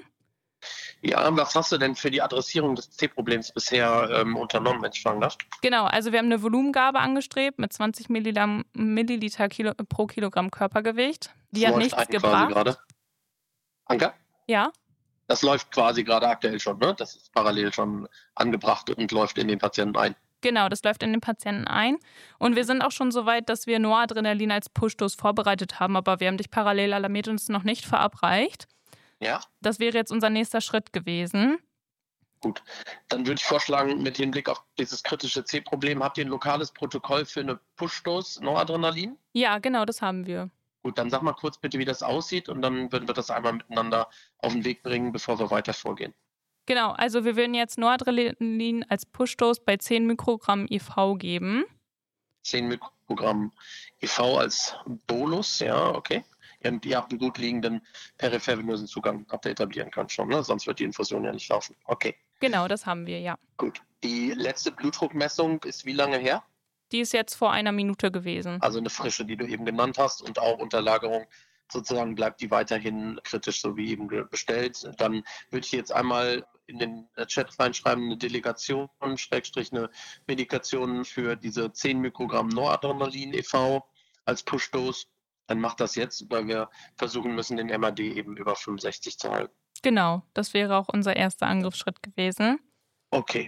Ja, was hast du denn für die Adressierung des C-Problems bisher ähm, unternommen, wenn ich fragen darf? Genau, also wir haben eine Volumengabe angestrebt mit zwanzig Milliliter Kilo, pro Kilogramm Körpergewicht. Die Das hat läuft nichts quasi gebracht. Gerade. Anker? Ja, Das läuft quasi gerade aktuell schon, ne? Das ist parallel schon angebracht und läuft in den Patienten ein. genau, das läuft in den Patienten ein. Und wir sind auch schon so weit, dass wir Noradrenalin als Pushdos vorbereitet haben, aber wir haben dich parallel alarmiert und es noch nicht verabreicht. Ja? Das wäre jetzt unser nächster Schritt gewesen. Gut. Dann würde ich vorschlagen, mit Hinblick auf dieses kritische C-Problem, habt ihr ein lokales Protokoll für eine Pushdos Noradrenalin? Ja, genau, das haben wir. Gut, dann sag mal kurz bitte, wie das aussieht und dann würden wir das einmal miteinander auf den Weg bringen, bevor wir weiter vorgehen. Genau, also wir würden jetzt Noradrenalin als Pushdos bei zehn Mikrogramm I V geben. zehn Mikrogramm I V als Bolus, ja, okay. Ihr, ihr habt einen gut liegenden periphervenösen Zugang, habt ihr etablieren können schon, ne? Sonst wird die Infusion ja nicht laufen. Okay, Genau, das haben wir, ja. gut. Die letzte Blutdruckmessung ist wie lange her? Die ist jetzt vor einer Minute gewesen. Also eine frische, die du eben genannt hast und auch unter Lagerung sozusagen bleibt die weiterhin kritisch, so wie eben ge- bestellt. Dann würde ich jetzt einmal in den Chat reinschreiben, eine Delegation, Schrägstrich eine Medikation für diese zehn Mikrogramm Noradrenalin E V als Push-Dose. Dann macht das jetzt, weil wir versuchen müssen, den M A D eben über fünfundsechzig zu halten. Genau, das wäre auch unser erster Angriffsschritt gewesen. Okay.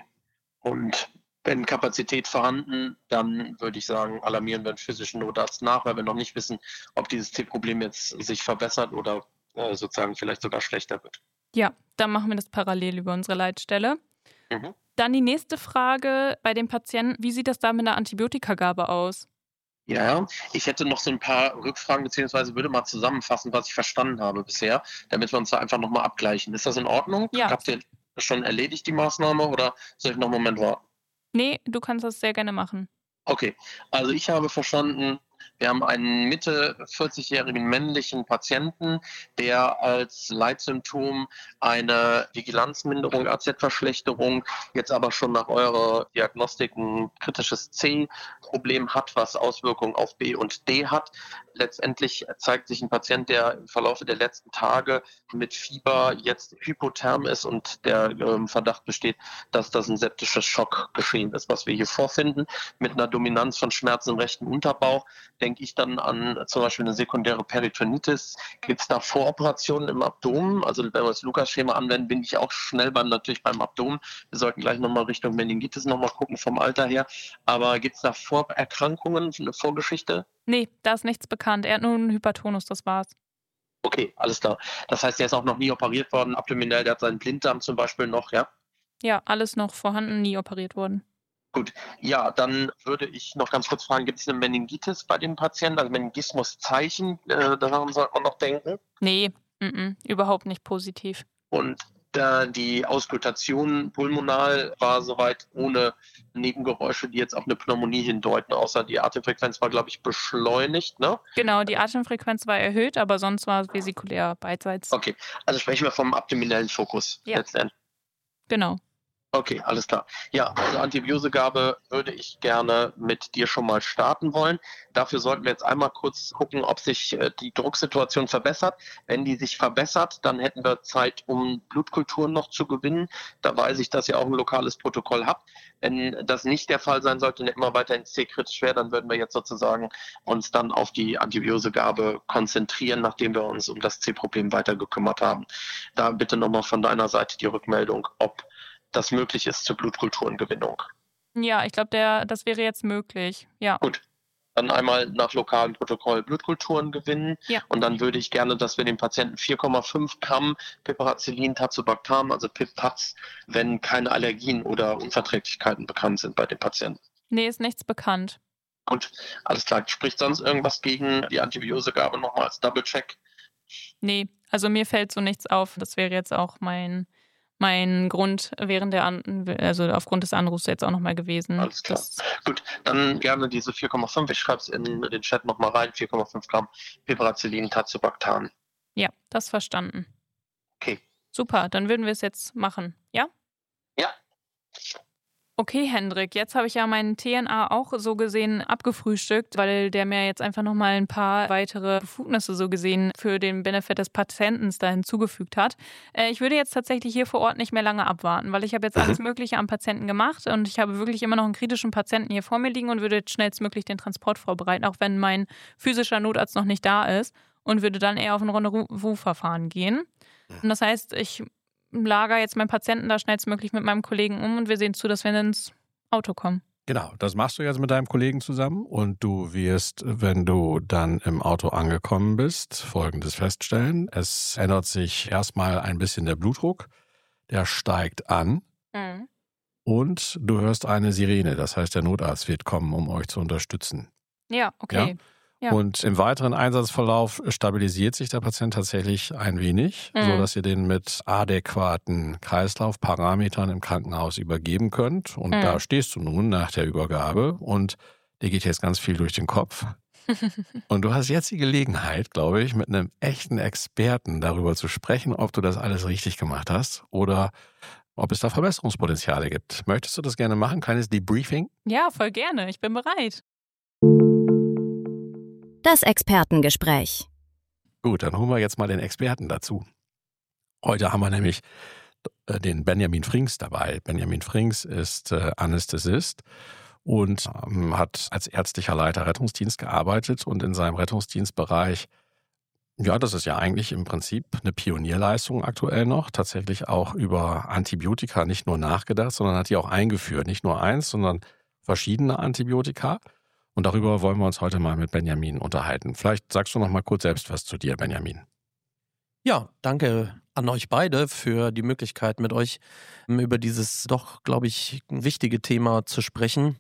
Und wenn Kapazität vorhanden, dann würde ich sagen, alarmieren wir einen physischen Notarzt nach, weil wir noch nicht wissen, ob dieses C-Problem jetzt sich verbessert oder äh, sozusagen vielleicht sogar schlechter wird. Ja, dann machen wir das parallel über unsere Leitstelle. Mhm. Dann die nächste Frage bei dem Patienten, wie sieht das da mit der Antibiotikagabe aus? Ja, ich hätte noch so ein paar Rückfragen, beziehungsweise würde mal zusammenfassen, was ich verstanden habe bisher, damit wir uns da einfach nochmal abgleichen. Ist das in Ordnung? Ja. Habt ihr schon erledigt, die Maßnahme, oder soll ich noch einen Moment warten? Nee, du kannst das sehr gerne machen. Okay, also ich habe verstanden, wir haben einen Mitte vierzigjährigen männlichen Patienten, der als Leitsymptom eine Vigilanzminderung, A Z-Verschlechterung, jetzt aber schon nach eurer Diagnostik ein kritisches C-Problem hat, was Auswirkungen auf B und D hat. Letztendlich zeigt sich ein Patient, der im Verlauf der letzten Tage mit Fieber jetzt hypotherm ist und der ähm, Verdacht besteht, dass das ein septischer Schock geschehen ist, was wir hier vorfinden, mit einer Dominanz von Schmerzen im rechten Unterbauch. Denke ich dann an zum Beispiel eine sekundäre Peritonitis. Gibt es da Voroperationen im Abdomen? Also wenn wir das Lukas-Schema anwenden, bin ich auch schnell beim natürlich beim Abdomen. Wir sollten gleich nochmal Richtung Meningitis nochmal gucken vom Alter her. Aber gibt es da Vorerkrankungen, eine Vorgeschichte? Nee, da ist nichts bekannt. Er hat nur einen Hypertonus, das war's. Okay, alles klar. Das heißt, der ist auch noch nie operiert worden, abdominell, der hat seinen Blinddarm zum Beispiel noch, ja? Ja, alles noch vorhanden, nie operiert worden. Gut, ja, dann würde ich noch ganz kurz fragen, gibt es eine Meningitis bei dem Patienten, also Meningismuszeichen, äh, daran sollte man noch denken? Nee, m-m, überhaupt nicht positiv. Und äh, die Auskultation pulmonal war soweit ohne Nebengeräusche, die jetzt auf eine Pneumonie hindeuten, außer die Atemfrequenz war, glaube ich, beschleunigt, ne? Genau, die Atemfrequenz war erhöht, aber sonst war es vesikulär beidseits. Okay, also sprechen wir vom abdominellen Fokus Ja. letztendlich. Genau. Okay, alles klar. Ja, also Antibiosegabe würde ich gerne mit dir schon mal starten wollen. Dafür sollten wir jetzt einmal kurz gucken, ob sich äh, die Drucksituation verbessert. Wenn die sich verbessert, dann hätten wir Zeit, um Blutkulturen noch zu gewinnen. Da weiß ich, dass ihr auch ein lokales Protokoll habt. Wenn das nicht der Fall sein sollte und immer weiterhin C-kritisch wäre, dann würden wir jetzt sozusagen uns dann auf die Antibiosegabe konzentrieren, nachdem wir uns um das C-Problem weiter gekümmert haben. Da bitte nochmal von deiner Seite die Rückmeldung, ob das möglich ist zur Blutkulturengewinnung. Ja, ich glaube, der, das wäre jetzt möglich. Ja. Gut. Dann einmal nach lokalem Protokoll Blutkulturen gewinnen. Ja. Und dann würde ich gerne, dass wir dem Patienten vier Komma fünf Gramm Piperacillin Tazobactam, also Pip-Tabs, wenn keine Allergien oder Unverträglichkeiten bekannt sind bei dem Patienten. Nee, ist nichts bekannt. Gut, alles klar. Spricht sonst irgendwas gegen die Antibiosagabe nochmal als Double-Check? Nee, also mir fällt so nichts auf. Das wäre jetzt auch mein, mein Grund während der An- also aufgrund des Anrufs jetzt auch nochmal gewesen. Alles klar. Das, Gut, dann gerne diese vier Komma fünf. Ich schreibe es in den Chat nochmal rein. vier Komma fünf Gramm Piperacillin, Tazobactam. ja, das verstanden. Okay. Super, dann würden wir es jetzt machen, ja? Ja. Okay, Hendrik, jetzt habe ich ja meinen T N A auch so gesehen abgefrühstückt, weil der mir jetzt einfach nochmal ein paar weitere Befugnisse so gesehen für den Benefit des Patienten da hinzugefügt hat. Äh, ich würde jetzt tatsächlich hier vor Ort nicht mehr lange abwarten, weil ich habe jetzt alles Mögliche am Patienten gemacht und ich habe wirklich immer noch einen kritischen Patienten hier vor mir liegen und würde jetzt schnellstmöglich den Transport vorbereiten, auch wenn mein physischer Notarzt noch nicht da ist, und würde dann eher auf ein Rendezvous-Verfahren gehen. Und das heißt, ich lager jetzt meinen Patienten da schnellstmöglich mit meinem Kollegen um und wir sehen zu, dass wir ins Auto kommen. Genau, das machst du jetzt mit deinem Kollegen zusammen und du wirst, wenn du dann im Auto angekommen bist, Folgendes feststellen. Es ändert sich erstmal ein bisschen der Blutdruck, der steigt an Mhm. und du hörst eine Sirene. Das heißt, der Notarzt wird kommen, um euch zu unterstützen. Ja, okay. Ja. Ja. Und im weiteren Einsatzverlauf stabilisiert sich der Patient tatsächlich ein wenig, Mhm. sodass ihr den mit adäquaten Kreislaufparametern im Krankenhaus übergeben könnt. Und Mhm. da stehst du nun nach der Übergabe und dir geht jetzt ganz viel durch den Kopf. Und du hast jetzt die Gelegenheit, glaube ich, mit einem echten Experten darüber zu sprechen, ob du das alles richtig gemacht hast oder ob es da Verbesserungspotenziale gibt. Möchtest du das gerne machen? Kleines Debriefing? Ja, voll gerne. Ich bin bereit. Das Expertengespräch. Gut, dann holen wir jetzt mal den Experten dazu. Heute haben wir nämlich äh, den Benjamin Frings dabei. Benjamin Frings ist äh, Anästhesist und ähm, hat als ärztlicher Leiter Rettungsdienst gearbeitet und in seinem Rettungsdienstbereich, ja, das ist ja eigentlich im Prinzip eine Pionierleistung aktuell noch, tatsächlich auch über Antibiotika nicht nur nachgedacht, sondern hat die auch eingeführt. Nicht nur eins, sondern verschiedene Antibiotika. Und darüber wollen wir uns heute mal mit Benjamin unterhalten. Vielleicht sagst du noch mal kurz selbst was zu dir, Benjamin. Ja, danke an euch beide für die Möglichkeit, mit euch über dieses doch, glaube ich, wichtige Thema zu sprechen.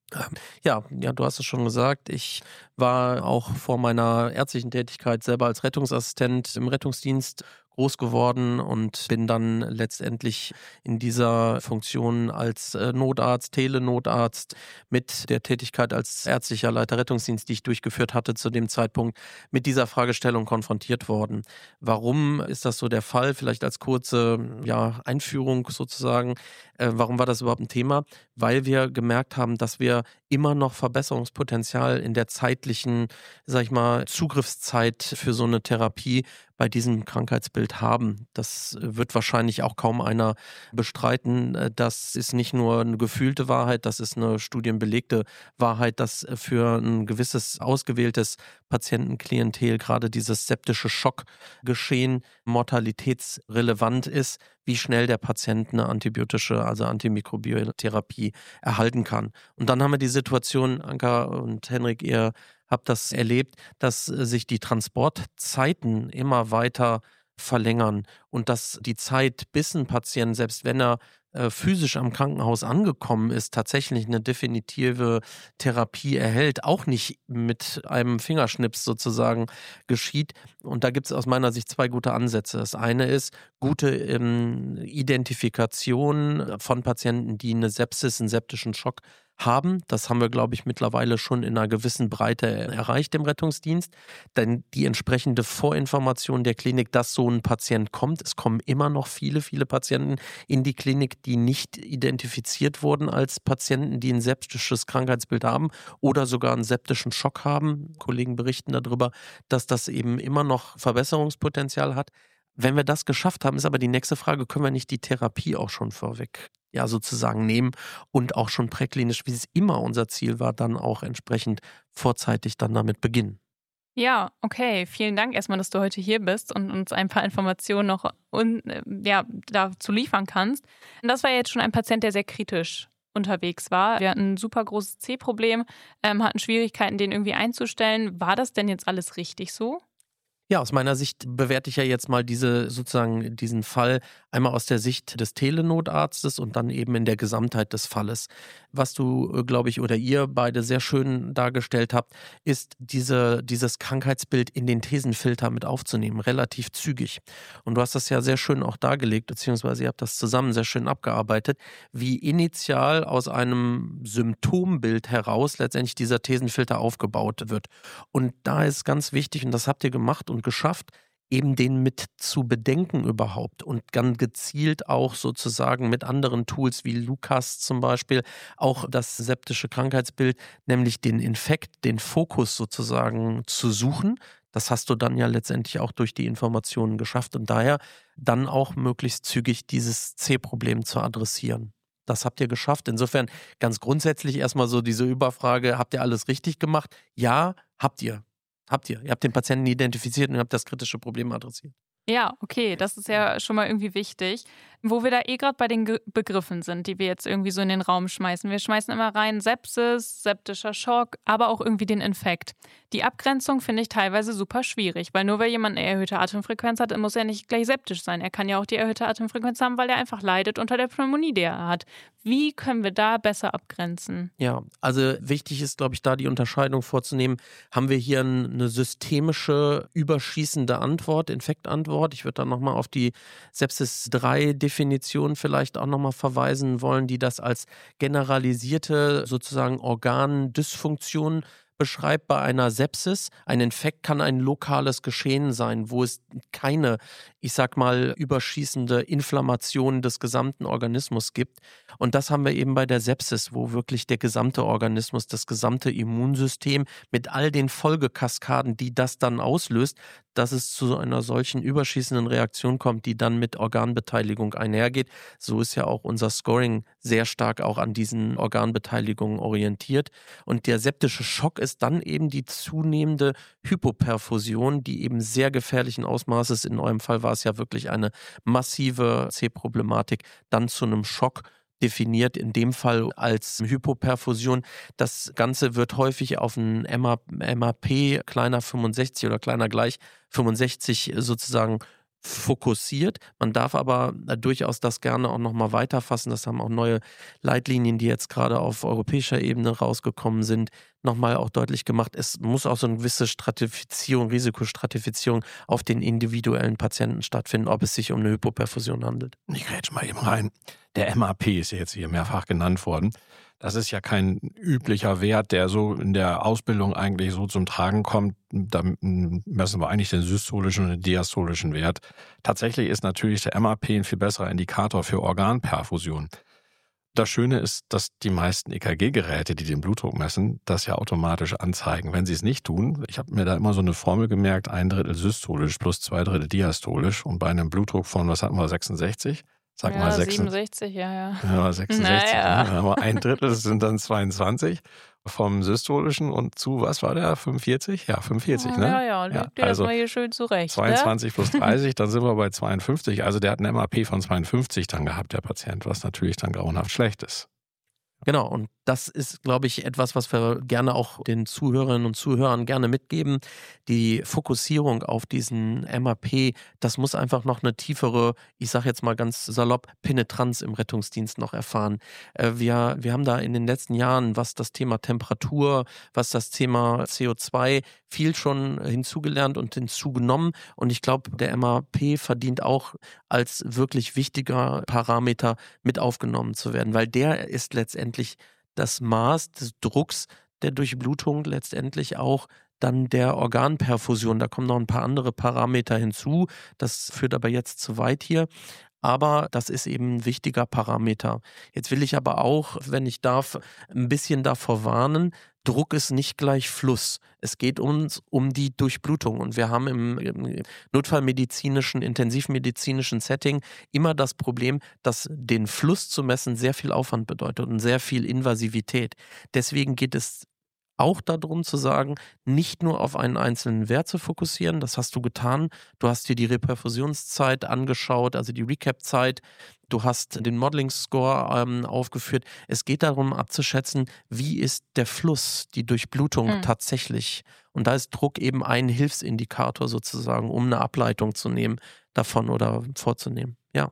Ja, ja, du hast es schon gesagt. Ich war auch vor meiner ärztlichen Tätigkeit selber als Rettungsassistent im Rettungsdienst groß geworden und bin dann letztendlich in dieser Funktion als Notarzt, Telenotarzt mit der Tätigkeit als ärztlicher Leiter Rettungsdienst, die ich durchgeführt hatte, zu dem Zeitpunkt mit dieser Fragestellung konfrontiert worden. Warum ist das so der Fall? Vielleicht als kurze ja, Einführung sozusagen. Äh, warum war das überhaupt ein Thema? Weil wir gemerkt haben, dass wir immer noch Verbesserungspotenzial in der zeitlichen, sag ich mal, Zugriffszeit für so eine Therapie bei diesem Krankheitsbild haben. Das wird wahrscheinlich auch kaum einer bestreiten. Das ist nicht nur eine gefühlte Wahrheit, das ist eine studienbelegte Wahrheit, dass für ein gewisses ausgewähltes Patientenklientel gerade dieses septische Schockgeschehen mortalitätsrelevant ist, wie schnell der Patient eine antibiotische, also antimikrobielle Therapie erhalten kann. Und dann haben wir die Situation, Anka und Henrik, ihr habt das erlebt, dass sich die Transportzeiten immer weiter verlängern und dass die Zeit, bis ein Patient, selbst wenn er äh, physisch am Krankenhaus angekommen ist, tatsächlich eine definitive Therapie erhält, auch nicht mit einem Fingerschnips sozusagen geschieht. Und da gibt es aus meiner Sicht zwei gute Ansätze. Das eine ist gute ähm, Identifikation von Patienten, die eine Sepsis, einen septischen Schock haben. Das haben wir, glaube ich, mittlerweile schon in einer gewissen Breite erreicht im Rettungsdienst. Denn die entsprechende Vorinformation der Klinik, dass so ein Patient kommt, es kommen immer noch viele, viele Patienten in die Klinik, die nicht identifiziert wurden als Patienten, die ein septisches Krankheitsbild haben oder sogar einen septischen Schock haben. Kollegen berichten darüber, dass das eben immer noch Verbesserungspotenzial hat. Wenn wir das geschafft haben, ist aber die nächste Frage, können wir nicht die Therapie auch schon vorweg ja sozusagen nehmen und auch schon präklinisch, wie es immer unser Ziel war, dann auch entsprechend vorzeitig dann damit beginnen. Ja, okay. Vielen Dank erstmal, dass du heute hier bist und uns ein paar Informationen noch un, ja, dazu liefern kannst. Und das war jetzt schon ein Patient, der sehr kritisch unterwegs war. Wir hatten ein super großes C-Problem, ähm, hatten Schwierigkeiten, den irgendwie einzustellen. War das denn jetzt alles richtig so? Ja, aus meiner Sicht bewerte ich ja jetzt mal diese sozusagen diesen Fall Einmal aus der Sicht des Telenotarztes und dann eben in der Gesamtheit des Falles. Was du, glaube ich, oder ihr beide sehr schön dargestellt habt, ist diese, dieses Krankheitsbild in den Thesenfilter mit aufzunehmen, relativ zügig. Und du hast das ja sehr schön auch dargelegt, beziehungsweise ihr habt das zusammen sehr schön abgearbeitet, wie initial aus einem Symptombild heraus letztendlich dieser Thesenfilter aufgebaut wird. Und da ist ganz wichtig, und das habt ihr gemacht und geschafft, eben den mit zu bedenken überhaupt und dann gezielt auch sozusagen mit anderen Tools wie Lukas zum Beispiel auch das septische Krankheitsbild, nämlich den Infekt, den Fokus sozusagen zu suchen. Das hast du dann ja letztendlich auch durch die Informationen geschafft und daher dann auch möglichst zügig dieses C-Problem zu adressieren. Das habt ihr geschafft. Insofern ganz grundsätzlich erstmal so diese Überfrage, habt ihr alles richtig gemacht? Ja, habt ihr. Habt ihr. Ihr habt den Patienten identifiziert und habt das kritische Problem adressiert. Ja, okay, das ist ja schon mal irgendwie wichtig. Wo wir da eh gerade bei den Ge- Begriffen sind, die wir jetzt irgendwie so in den Raum schmeißen. Wir schmeißen immer rein Sepsis, septischer Schock, aber auch irgendwie den Infekt. Die Abgrenzung finde ich teilweise super schwierig, weil nur weil jemand eine erhöhte Atemfrequenz hat, muss er nicht gleich septisch sein. Er kann ja auch die erhöhte Atemfrequenz haben, weil er einfach leidet unter der Pneumonie, die er hat. Wie können wir da besser abgrenzen? Ja, also wichtig ist, glaube ich, da die Unterscheidung vorzunehmen. Haben wir hier eine systemische, überschießende Antwort, Infektantwort? Ich würde dann nochmal auf die Sepsis drei Definition vielleicht auch nochmal verweisen wollen, die das als generalisierte sozusagen Organdysfunktion beschreibt bei einer Sepsis. Ein Infekt kann ein lokales Geschehen sein, wo es keine, ich sag mal, überschießende Inflammation des gesamten Organismus gibt. Und das haben wir eben bei der Sepsis, wo wirklich der gesamte Organismus, das gesamte Immunsystem mit all den Folgekaskaden, die das dann auslöst, dass es zu einer solchen überschießenden Reaktion kommt, die dann mit Organbeteiligung einhergeht. So ist ja auch unser Scoring sehr stark auch an diesen Organbeteiligungen orientiert. Und der septische Schock ist dann eben die zunehmende Hypoperfusion, die eben sehr gefährlichen Ausmaßes, in eurem Fall war es ja wirklich eine massive C-Problematik, dann zu einem Schock definiert, in dem Fall als Hypoperfusion. Das Ganze wird häufig auf ein M A P kleiner fünfundsechzig oder kleiner gleich fünfundsechzig sozusagen fokussiert. Man darf aber durchaus das gerne auch nochmal weiterfassen. Das haben auch neue Leitlinien, die jetzt gerade auf europäischer Ebene rausgekommen sind, nochmal auch deutlich gemacht. Es muss auch so eine gewisse Stratifizierung, Risikostratifizierung auf den individuellen Patienten stattfinden, ob es sich um eine Hypoperfusion handelt. Ich grätsch mal eben rein. Der M A P ist ja jetzt hier mehrfach genannt worden. Das ist ja kein üblicher Wert, der so in der Ausbildung eigentlich so zum Tragen kommt. Da messen wir eigentlich den systolischen und den diastolischen Wert. Tatsächlich ist natürlich der M A P ein viel besserer Indikator für Organperfusion. Das Schöne ist, dass die meisten E K G-Geräte, die den Blutdruck messen, das ja automatisch anzeigen. Wenn sie es nicht tun, ich habe mir da immer so eine Formel gemerkt, ein Drittel systolisch plus zwei Drittel diastolisch. Und bei einem Blutdruck von, was hatten wir, sechsundsechzig? Sag ja, mal siebenundsechzig, ja, ja. Ja, sechsundsechzig. Naja. Ne? Aber ein Drittel das sind dann zweiundzwanzig vom systolischen und zu, was war der, fünfundvierzig? Ja, fünfundvierzig, ne? Ja, ja, legt dir also das mal hier schön zurecht. zweiundzwanzig plus dreißig, dann sind wir bei zweiundfünfzig. Also der hat einen M A P von zweiundfünfzig dann gehabt, der Patient, was natürlich dann grauenhaft schlecht ist. Genau, und das ist, glaube ich, etwas, was wir gerne auch den Zuhörerinnen und Zuhörern gerne mitgeben. Die Fokussierung auf diesen M A P, das muss einfach noch eine tiefere, ich sage jetzt mal ganz salopp, Penetranz im Rettungsdienst noch erfahren. Äh, wir, wir haben da in den letzten Jahren, was das Thema Temperatur, was das Thema C O zwei, viel schon hinzugelernt und hinzugenommen. Und ich glaube, der M A P verdient auch als wirklich wichtiger Parameter mit aufgenommen zu werden, weil der ist letztendlich das Maß des Drucks der Durchblutung, letztendlich auch dann der Organperfusion. Da kommen noch ein paar andere Parameter hinzu. Das führt aber jetzt zu weit hier. Aber das ist eben ein wichtiger Parameter. Jetzt will ich aber auch, wenn ich darf, ein bisschen davor warnen, Druck ist nicht gleich Fluss. Es geht uns um die Durchblutung. Und wir haben im, im notfallmedizinischen, intensivmedizinischen Setting immer das Problem, dass den Fluss zu messen sehr viel Aufwand bedeutet und sehr viel Invasivität. Deswegen geht es auch darum zu sagen, nicht nur auf einen einzelnen Wert zu fokussieren. Das hast du getan. Du hast dir die Reperfusionszeit angeschaut, also die Recap-Zeit. Du hast den Modeling-Score ähm, aufgeführt. Es geht darum abzuschätzen, wie ist der Fluss, die Durchblutung hm. tatsächlich. Und da ist Druck eben ein Hilfsindikator sozusagen, um eine Ableitung zu nehmen davon oder vorzunehmen. Ja.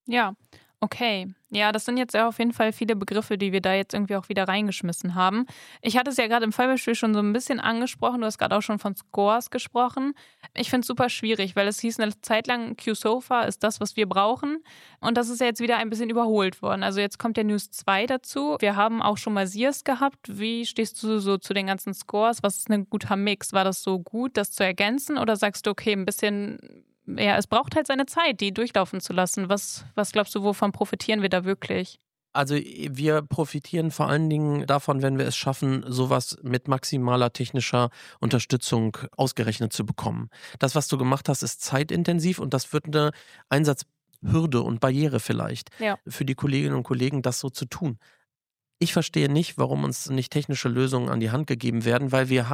Ja, okay. Ja, das sind jetzt ja auf jeden Fall viele Begriffe, die wir da jetzt irgendwie auch wieder reingeschmissen haben. Ich hatte es ja gerade im Fallbeispiel schon so ein bisschen angesprochen. Du hast gerade auch schon von Scores gesprochen. Ich finde es super schwierig, weil es hieß eine Zeit lang, Q-Sofa ist das, was wir brauchen. Und das ist ja jetzt wieder ein bisschen überholt worden. Also jetzt kommt der News zwei dazu. Wir haben auch schon mal S I A S gehabt. Wie stehst du so zu den ganzen Scores? Was ist ein guter Mix? War das so gut, das zu ergänzen? Oder sagst du, okay, ein bisschen... Ja, es braucht halt seine Zeit, die durchlaufen zu lassen. Was, was glaubst du, wovon profitieren wir da wirklich? Also wir profitieren vor allen Dingen davon, wenn wir es schaffen, sowas mit maximaler technischer Unterstützung ausgerechnet zu bekommen. Das, was du gemacht hast, ist zeitintensiv und das wird eine Einsatzhürde und Barriere vielleicht Ja. für die Kolleginnen und Kollegen, das so zu tun. Ich verstehe nicht, warum uns nicht technische Lösungen an die Hand gegeben werden, weil wir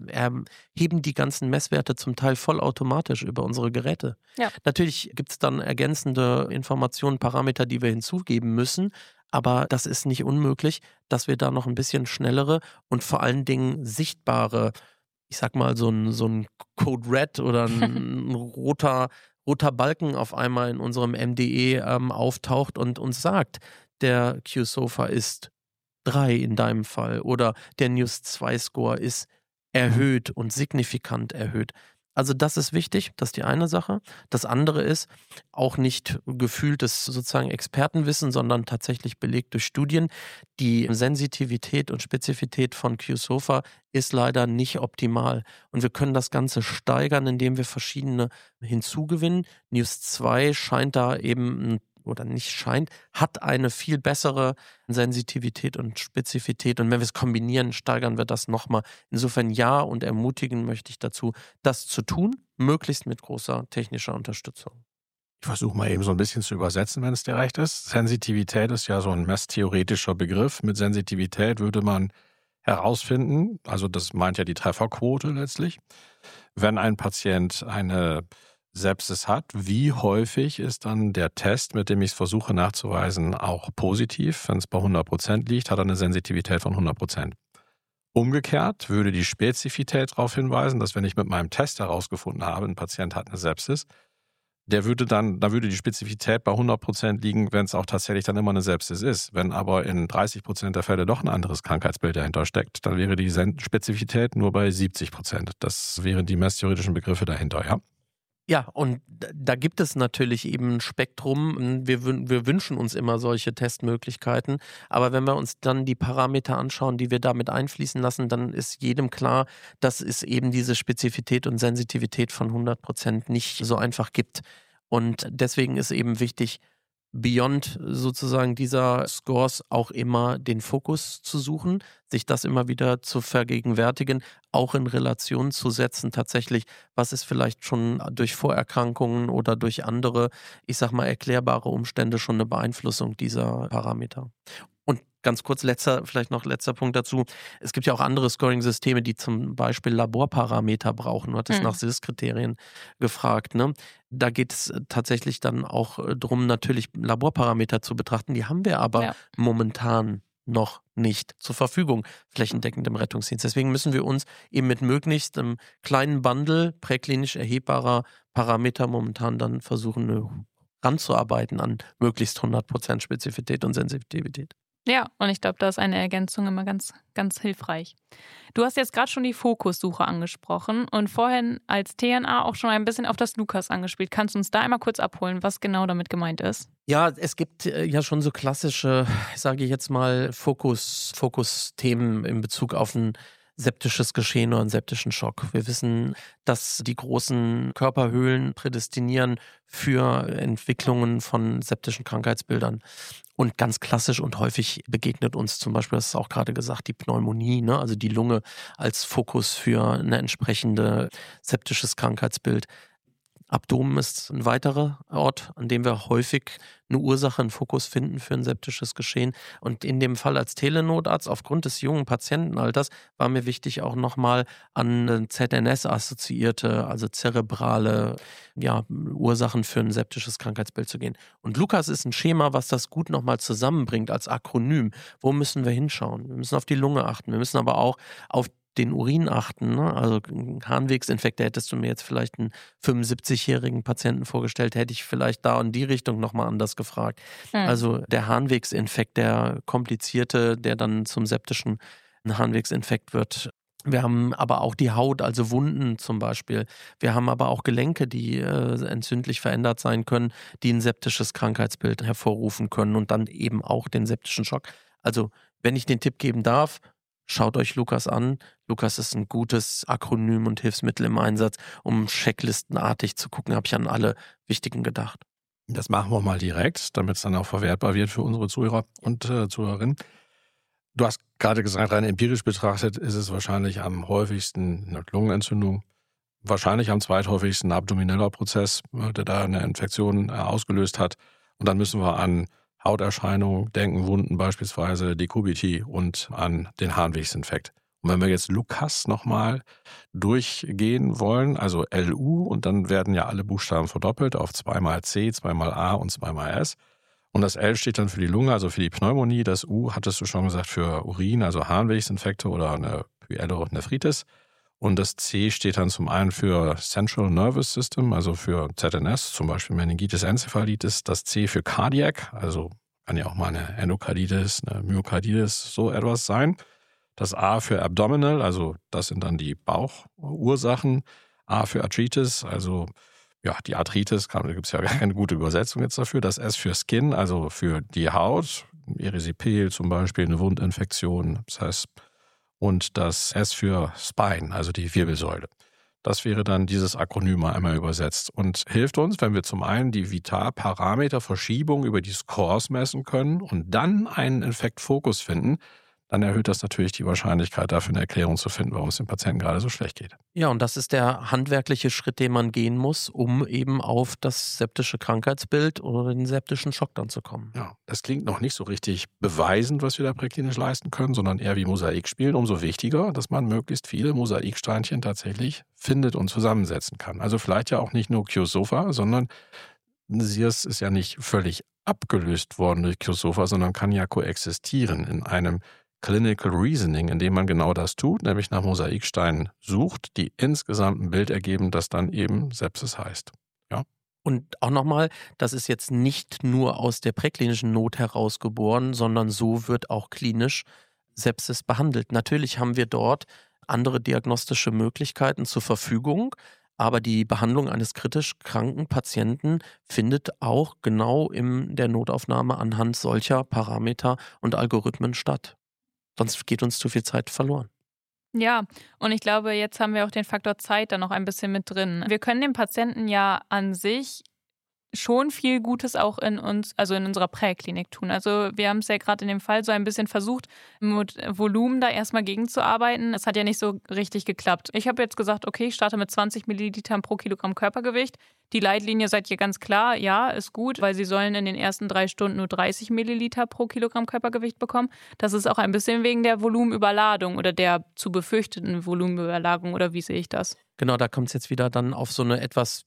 erheben die ganzen Messwerte zum Teil vollautomatisch über unsere Geräte. Ja. Natürlich gibt es dann ergänzende Informationen, Parameter, die wir hinzugeben müssen, aber das ist nicht unmöglich, dass wir da noch ein bisschen schnellere und vor allen Dingen sichtbare, ich sag mal so ein, so ein Code Red oder ein roter, roter Balken auf einmal in unserem M D E ähm, auftaucht und uns sagt, der Q-Sofa ist drei in deinem Fall oder der News zwei Score ist erhöht und signifikant erhöht. Also das ist wichtig, das ist die eine Sache. Das andere ist auch nicht gefühltes sozusagen Expertenwissen, sondern tatsächlich belegt durch Studien. Die Sensitivität und Spezifität von Q-Sofa ist leider nicht optimal. Und wir können das Ganze steigern, indem wir verschiedene hinzugewinnen. News zwei scheint da eben ein oder nicht scheint, hat eine viel bessere Sensitivität und Spezifität. Und wenn wir es kombinieren, steigern wir das nochmal. Insofern ja und ermutigen möchte ich dazu, das zu tun, möglichst mit großer technischer Unterstützung. Ich versuche mal eben so ein bisschen zu übersetzen, wenn es dir recht ist. Sensitivität ist ja so ein messtheoretischer Begriff. Mit Sensitivität würde man herausfinden, also das meint ja die Trefferquote letztlich, wenn ein Patient eine Sepsis hat, wie häufig ist dann der Test, mit dem ich es versuche nachzuweisen, auch positiv. Wenn es bei hundert Prozent liegt, hat er eine Sensitivität von hundert Prozent. Umgekehrt würde die Spezifität darauf hinweisen, dass wenn ich mit meinem Test herausgefunden habe, ein Patient hat eine Sepsis, der würde dann, da würde die Spezifität bei hundert Prozent liegen, wenn es auch tatsächlich dann immer eine Sepsis ist. Wenn aber in dreißig Prozent der Fälle doch ein anderes Krankheitsbild dahinter steckt, dann wäre die Spezifität nur bei siebzig Prozent. Das wären die messtheoretischen Begriffe dahinter, ja. Ja, und da gibt es natürlich eben ein Spektrum. Wir, wir wünschen uns immer solche Testmöglichkeiten. Aber wenn wir uns dann die Parameter anschauen, die wir damit einfließen lassen, dann ist jedem klar, dass es eben diese Spezifität und Sensitivität von hundert Prozent nicht so einfach gibt. Und deswegen ist eben wichtig, beyond sozusagen dieser Scores auch immer den Fokus zu suchen, sich das immer wieder zu vergegenwärtigen, auch in Relation zu setzen tatsächlich, was ist vielleicht schon durch Vorerkrankungen oder durch andere, ich sag mal, erklärbare Umstände schon eine Beeinflussung dieser Parameter. Und ganz kurz, letzter, vielleicht noch letzter Punkt dazu. Es gibt ja auch andere Scoring-Systeme, die zum Beispiel Laborparameter brauchen. Du hattest hm. nach S I A S-Kriterien gefragt. Ne? Da geht es tatsächlich dann auch darum, natürlich Laborparameter zu betrachten. Die haben wir aber ja. momentan noch nicht zur Verfügung, flächendeckend im Rettungsdienst. Deswegen müssen wir uns eben mit möglichst einem kleinen Bundle präklinisch erhebbarer Parameter momentan dann versuchen, ranzuarbeiten an möglichst hundert Prozent Spezifität und Sensitivität. Ja, und ich glaube, da ist eine Ergänzung immer ganz, ganz hilfreich. Du hast jetzt gerade schon die Fokussuche angesprochen und vorhin als T N A auch schon ein bisschen auf das Lukas angespielt. Kannst du uns da einmal kurz abholen, was genau damit gemeint ist? Ja, es gibt ja schon so klassische, sage ich jetzt mal, Fokus, Fokusthemen in Bezug auf ein septisches Geschehen oder einen septischen Schock. Wir wissen, dass die großen Körperhöhlen prädestinieren für Entwicklungen von septischen Krankheitsbildern. Und ganz klassisch und häufig begegnet uns zum Beispiel, das ist auch gerade gesagt, die Pneumonie, ne? Also die Lunge als Fokus für ein entsprechende septisches Krankheitsbild. Abdomen ist ein weiterer Ort, an dem wir häufig eine Ursache, einen Fokus finden für ein septisches Geschehen. Und in dem Fall als Telenotarzt, aufgrund des jungen Patientenalters, war mir wichtig, auch nochmal an Z N S-assoziierte, also zerebrale ja, Ursachen für ein septisches Krankheitsbild zu gehen. Und Lukas ist ein Schema, was das gut nochmal zusammenbringt als Akronym. Wo müssen wir hinschauen? Wir müssen auf die Lunge achten. Wir müssen aber auch auf den Urin achten. Ne? Also Harnwegsinfekte, hättest du mir jetzt vielleicht einen fünfundsiebzigjährigen Patienten vorgestellt, hätte ich vielleicht da in die Richtung nochmal anders gefragt. Hm. Also der Harnwegsinfekt, der komplizierte, der dann zum septischen Harnwegsinfekt wird. Wir haben aber auch die Haut, also Wunden zum Beispiel. Wir haben aber auch Gelenke, die äh, entzündlich verändert sein können, die ein septisches Krankheitsbild hervorrufen können und dann eben auch den septischen Schock. Also wenn ich den Tipp geben darf, schaut euch Lukas an. Lukas ist ein gutes Akronym und Hilfsmittel im Einsatz, um checklistenartig zu gucken, habe ich an alle wichtigen gedacht. Das machen wir mal direkt, damit es dann auch verwertbar wird für unsere Zuhörer und äh, Zuhörerinnen. Du hast gerade gesagt, rein empirisch betrachtet ist es wahrscheinlich am häufigsten eine Lungenentzündung, wahrscheinlich am zweithäufigsten ein abdomineller Prozess, der da eine Infektion ausgelöst hat. Und dann müssen wir an Hauterscheinungen denken, Wunden beispielsweise, Dekubiti und an den Harnwegsinfekt. Und wenn wir jetzt Lukas nochmal durchgehen wollen, also L U, und dann werden ja alle Buchstaben verdoppelt auf zweimal C, zweimal A und zweimal S. Und das L steht dann für die Lunge, also für die Pneumonie. Das U, hattest du schon gesagt, für Urin, also Harnwegsinfekte oder eine Pyelonephritis. Und das C steht dann zum einen für Central Nervous System, also für Z N S, zum Beispiel Meningitis, Enzephalitis. Das C für Cardiac, also kann ja auch mal eine Endokarditis, eine Myokarditis, so etwas sein. Das A für Abdominal, also das sind dann die Bauchursachen. A für Arthritis, also ja, die Arthritis, da gibt es ja gar keine gute Übersetzung jetzt dafür. Das S für Skin, also für die Haut, Erisipel zum Beispiel, eine Wundinfektion, das heißt, und das S für Spine, also die Wirbelsäule. Das wäre dann dieses Akronym mal einmal übersetzt und hilft uns, wenn wir zum einen die Vitalparameterverschiebung über die Scores messen können und dann einen Infektfokus finden, dann erhöht das natürlich die Wahrscheinlichkeit, dafür eine Erklärung zu finden, warum es dem Patienten gerade so schlecht geht. Ja, und das ist der handwerkliche Schritt, den man gehen muss, um eben auf das septische Krankheitsbild oder den septischen Schock dann zu kommen. Ja, das klingt noch nicht so richtig beweisend, was wir da präklinisch leisten können, sondern eher wie Mosaik spielen. Umso wichtiger, dass man möglichst viele Mosaiksteinchen tatsächlich findet und zusammensetzen kann. Also vielleicht ja auch nicht nur Qsofa, sondern S I R S ist ja nicht völlig abgelöst worden durch Qsofa, sondern kann ja koexistieren in einem Clinical Reasoning, in dem man genau das tut, nämlich nach Mosaiksteinen sucht, die insgesamt ein Bild ergeben, das dann eben Sepsis heißt. Ja. Und auch nochmal, das ist jetzt nicht nur aus der präklinischen Not heraus geboren, sondern so wird auch klinisch Sepsis behandelt. Natürlich haben wir dort andere diagnostische Möglichkeiten zur Verfügung, aber die Behandlung eines kritisch kranken Patienten findet auch genau in der Notaufnahme anhand solcher Parameter und Algorithmen statt. Sonst geht uns zu viel Zeit verloren. Ja, und ich glaube, jetzt haben wir auch den Faktor Zeit da noch ein bisschen mit drin. Wir können dem Patienten ja an sich schon viel Gutes auch in uns, also in unserer Präklinik tun. Also wir haben es ja gerade in dem Fall so ein bisschen versucht, mit Volumen da erstmal gegenzuarbeiten. Es hat ja nicht so richtig geklappt. Ich habe jetzt gesagt, okay, ich starte mit zwanzig Millilitern pro Kilogramm Körpergewicht. Die Leitlinie seid ihr ganz klar, ja, ist gut, weil sie sollen in den ersten drei Stunden nur dreißig Milliliter pro Kilogramm Körpergewicht bekommen. Das ist auch ein bisschen wegen der Volumenüberladung oder der zu befürchteten Volumenüberladung, oder wie sehe ich das? Genau, da kommt es jetzt wieder dann auf so eine etwas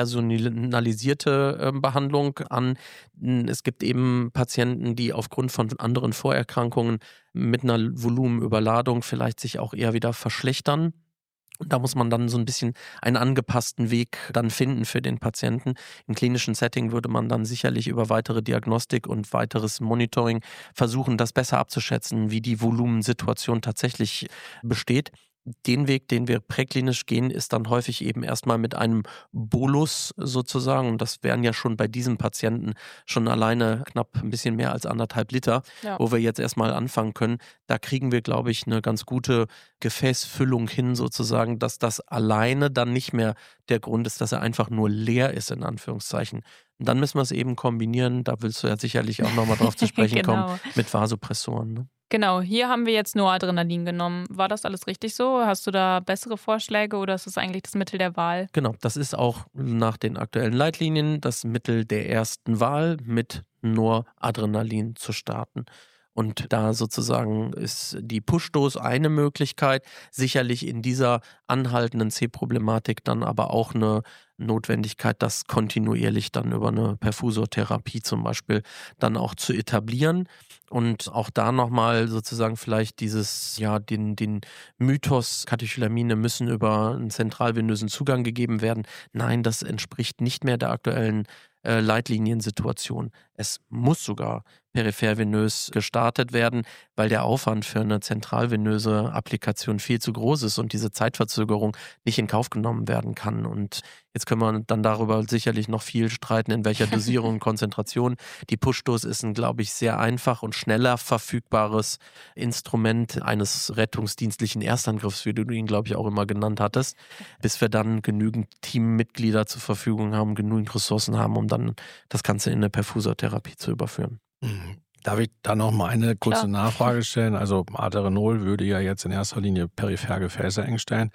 personalisierte Behandlung an. Es gibt eben Patienten, die aufgrund von anderen Vorerkrankungen mit einer Volumenüberladung vielleicht sich auch eher wieder verschlechtern. Und da muss man dann so ein bisschen einen angepassten Weg dann finden für den Patienten. Im klinischen Setting würde man dann sicherlich über weitere Diagnostik und weiteres Monitoring versuchen, das besser abzuschätzen, wie die Volumensituation tatsächlich besteht. Den Weg, den wir präklinisch gehen, ist dann häufig eben erstmal mit einem Bolus sozusagen. Und das wären ja schon bei diesem Patienten schon alleine knapp ein bisschen mehr als anderthalb Liter, ja, wo wir jetzt erstmal anfangen können. Da kriegen wir, glaube ich, eine ganz gute Gefäßfüllung hin sozusagen, dass das alleine dann nicht mehr der Grund ist, dass er einfach nur leer ist, in Anführungszeichen. Und dann müssen wir es eben kombinieren, da willst du ja sicherlich auch nochmal drauf zu sprechen genau. kommen, mit Vasopressoren, ne? Genau, hier haben wir jetzt Noradrenalin genommen. War das alles richtig so? Hast du da bessere Vorschläge oder ist das eigentlich das Mittel der Wahl? Genau, das ist auch nach den aktuellen Leitlinien das Mittel der ersten Wahl, mit Noradrenalin zu starten. Und da sozusagen ist die Push-Dose eine Möglichkeit, sicherlich in dieser anhaltenden C-Problematik dann aber auch eine Notwendigkeit, das kontinuierlich dann über eine Perfusortherapie zum Beispiel dann auch zu etablieren. Und auch da nochmal sozusagen vielleicht dieses, ja, den, den Mythos, Katecholamine müssen über einen zentralvenösen Zugang gegeben werden. Nein, das entspricht nicht mehr der aktuellen äh, Leitliniensituation. Es muss sogar periphervenös gestartet werden, weil der Aufwand für eine zentralvenöse Applikation viel zu groß ist und diese Zeitverzögerung nicht in Kauf genommen werden kann. Und jetzt können wir dann darüber sicherlich noch viel streiten, in welcher Dosierung und Konzentration. Die Push-Dose ist ein, glaube ich, sehr einfach und schneller verfügbares Instrument eines rettungsdienstlichen Erstangriffs, wie du ihn, glaube ich, auch immer genannt hattest, bis wir dann genügend Teammitglieder zur Verfügung haben, genügend Ressourcen haben, um dann das Ganze in eine Perfusortherapie zu überführen. Darf ich da noch mal eine kurze Klar. Nachfrage stellen? Also Aterenol würde ja jetzt in erster Linie Periphergefäße engstellen.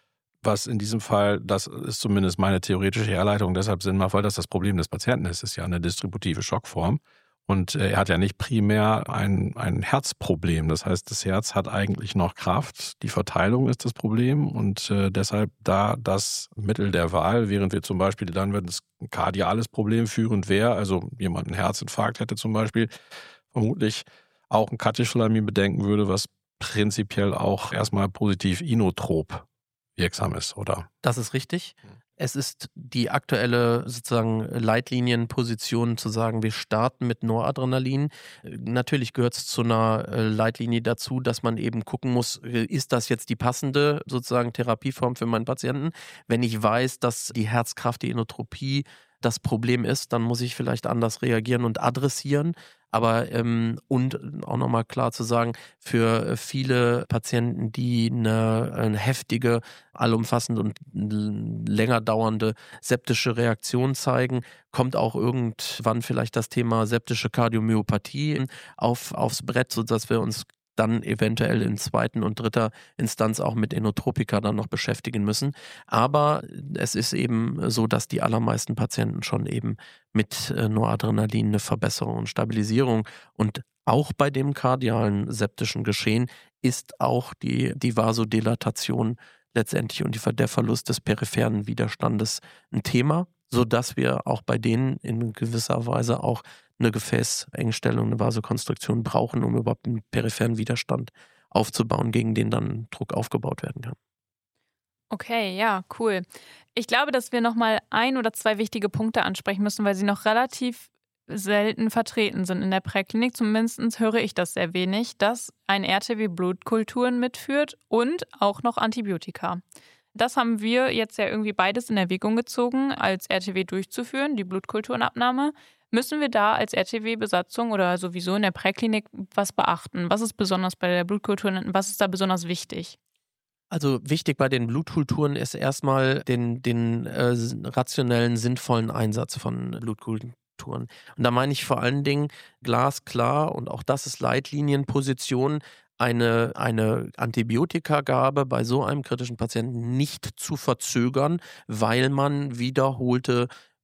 Was in diesem Fall, das ist zumindest meine theoretische Herleitung, deshalb Sinn macht, weil das das Problem des Patienten ist. Es ist ja eine distributive Schockform. Und er hat ja nicht primär ein, ein Herzproblem. Das heißt, das Herz hat eigentlich noch Kraft. Die Verteilung ist das Problem. Und äh, deshalb da das Mittel der Wahl, während wir zum Beispiel dann, wenn es ein kardiales Problem führend wäre, also jemand einen Herzinfarkt hätte zum Beispiel, vermutlich auch ein Katecholamin bedenken würde, was prinzipiell auch erstmal positiv inotrop wirksam ist, oder? Das ist richtig. Es ist die aktuelle sozusagen Leitlinienposition zu sagen, wir starten mit Noradrenalin. Natürlich gehört es zu einer Leitlinie dazu, dass man eben gucken muss, ist das jetzt die passende sozusagen Therapieform für meinen Patienten? Wenn ich weiß, dass die Herzkraft, die Inotropie das Problem ist, dann muss ich vielleicht anders reagieren und adressieren. Aber ähm, und auch nochmal klar zu sagen, für viele Patienten, die eine, eine heftige, allumfassende und länger dauernde septische Reaktion zeigen, kommt auch irgendwann vielleicht das Thema septische Kardiomyopathie auf, aufs Brett, sodass wir uns dann eventuell in zweiten und dritter Instanz auch mit Inotropika dann noch beschäftigen müssen. Aber es ist eben so, dass die allermeisten Patienten schon eben mit Noradrenalin eine Verbesserung und Stabilisierung und auch bei dem kardialen septischen Geschehen ist auch die, die Vasodilatation letztendlich und die, der Verlust des peripheren Widerstandes ein Thema, sodass wir auch bei denen in gewisser Weise auch eine Gefäßengstellung, eine Vasokonstruktion brauchen, um überhaupt einen peripheren Widerstand aufzubauen, gegen den dann Druck aufgebaut werden kann. Okay, ja, cool. Ich glaube, dass wir nochmal ein oder zwei wichtige Punkte ansprechen müssen, weil sie noch relativ selten vertreten sind in der Präklinik. Zumindest höre ich das sehr wenig, dass ein R T W Blutkulturen mitführt und auch noch Antibiotika. Das haben wir jetzt ja irgendwie beides in Erwägung gezogen, als R T W durchzuführen, die Blutkulturenabnahme. Müssen wir da als R T W-Besatzung oder sowieso in der Präklinik was beachten? Was ist besonders bei der Blutkultur, was ist da besonders wichtig? Also wichtig bei den Blutkulturen ist erstmal den, den äh, rationellen, sinnvollen Einsatz von Blutkulturen. Und da meine ich vor allen Dingen glasklar, und auch das ist Leitlinienposition, eine, eine Antibiotikagabe bei so einem kritischen Patienten nicht zu verzögern, weil man wiederholte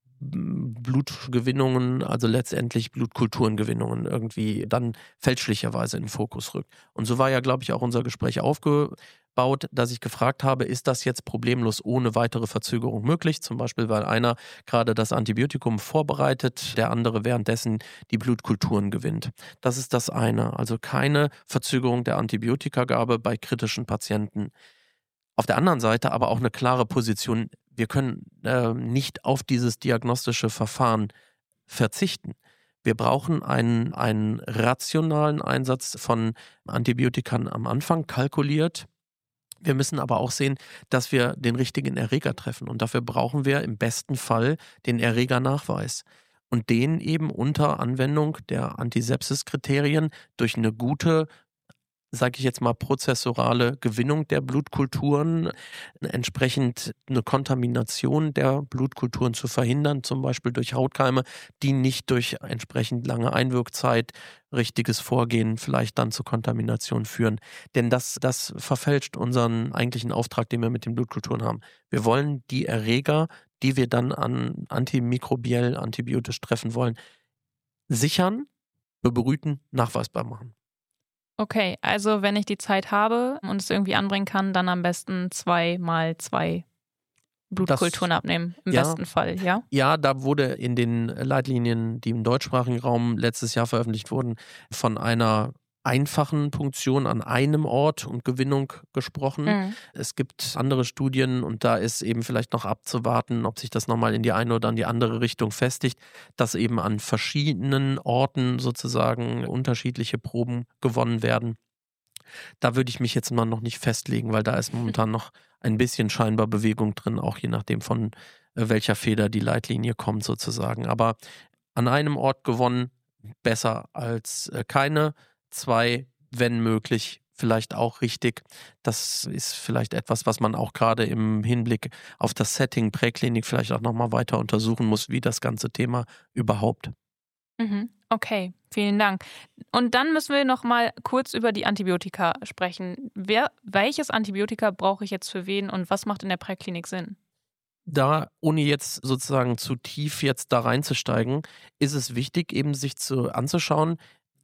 Blutgewinnungen, also letztendlich Blutkulturengewinnungen irgendwie dann fälschlicherweise in den Fokus rückt. Und so war ja, glaube ich, auch unser Gespräch aufgebaut, dass ich gefragt habe, ist das jetzt problemlos ohne weitere Verzögerung möglich? Zum Beispiel, weil einer gerade das Antibiotikum vorbereitet, der andere währenddessen die Blutkulturen gewinnt. Das ist das eine. Also keine Verzögerung der Antibiotikagabe bei kritischen Patienten. Auf der anderen Seite aber auch eine klare Position, wir können äh, nicht auf dieses diagnostische Verfahren verzichten. Wir brauchen einen, einen rationalen Einsatz von Antibiotikern am Anfang, kalkuliert. Wir müssen aber auch sehen, dass wir den richtigen Erreger treffen. Und dafür brauchen wir im besten Fall den Erregernachweis. Und den eben unter Anwendung der Antisepsis-Kriterien durch eine gute, sage ich jetzt mal, prozessorale Gewinnung der Blutkulturen, entsprechend eine Kontamination der Blutkulturen zu verhindern, zum Beispiel durch Hautkeime, die nicht durch entsprechend lange Einwirkzeit, richtiges Vorgehen vielleicht dann zur Kontamination führen. Denn das, das verfälscht unseren eigentlichen Auftrag, den wir mit den Blutkulturen haben. Wir wollen die Erreger, die wir dann an antimikrobiell, antibiotisch treffen wollen, sichern, bebrüten, nachweisbar machen. Okay, also wenn ich die Zeit habe und es irgendwie anbringen kann, dann am besten zwei mal zwei Blutkulturen das, abnehmen, im ja, besten Fall, ja? Ja, da wurde in den Leitlinien, die im deutschsprachigen Raum letztes Jahr veröffentlicht wurden, von einer einfachen Punktion an einem Ort und Gewinnung gesprochen. Mhm. Es gibt andere Studien und da ist eben vielleicht noch abzuwarten, ob sich das nochmal in die eine oder in die andere Richtung festigt, dass eben an verschiedenen Orten sozusagen unterschiedliche Proben gewonnen werden. Da würde ich mich jetzt mal noch nicht festlegen, weil da ist momentan noch ein bisschen scheinbar Bewegung drin, auch je nachdem von äh, welcher Feder die Leitlinie kommt sozusagen. Aber an einem Ort gewonnen, besser als äh, keine. Zwei, wenn möglich, vielleicht auch richtig. Das ist vielleicht etwas, was man auch gerade im Hinblick auf das Setting Präklinik vielleicht auch nochmal weiter untersuchen muss, wie das ganze Thema überhaupt. Mhm. Okay, vielen Dank. Und dann müssen wir noch mal kurz über die Antibiotika sprechen. Wer, welches Antibiotika brauche ich jetzt für wen und was macht in der Präklinik Sinn? Da, ohne jetzt sozusagen zu tief jetzt da reinzusteigen, ist es wichtig, eben sich zu anzuschauen,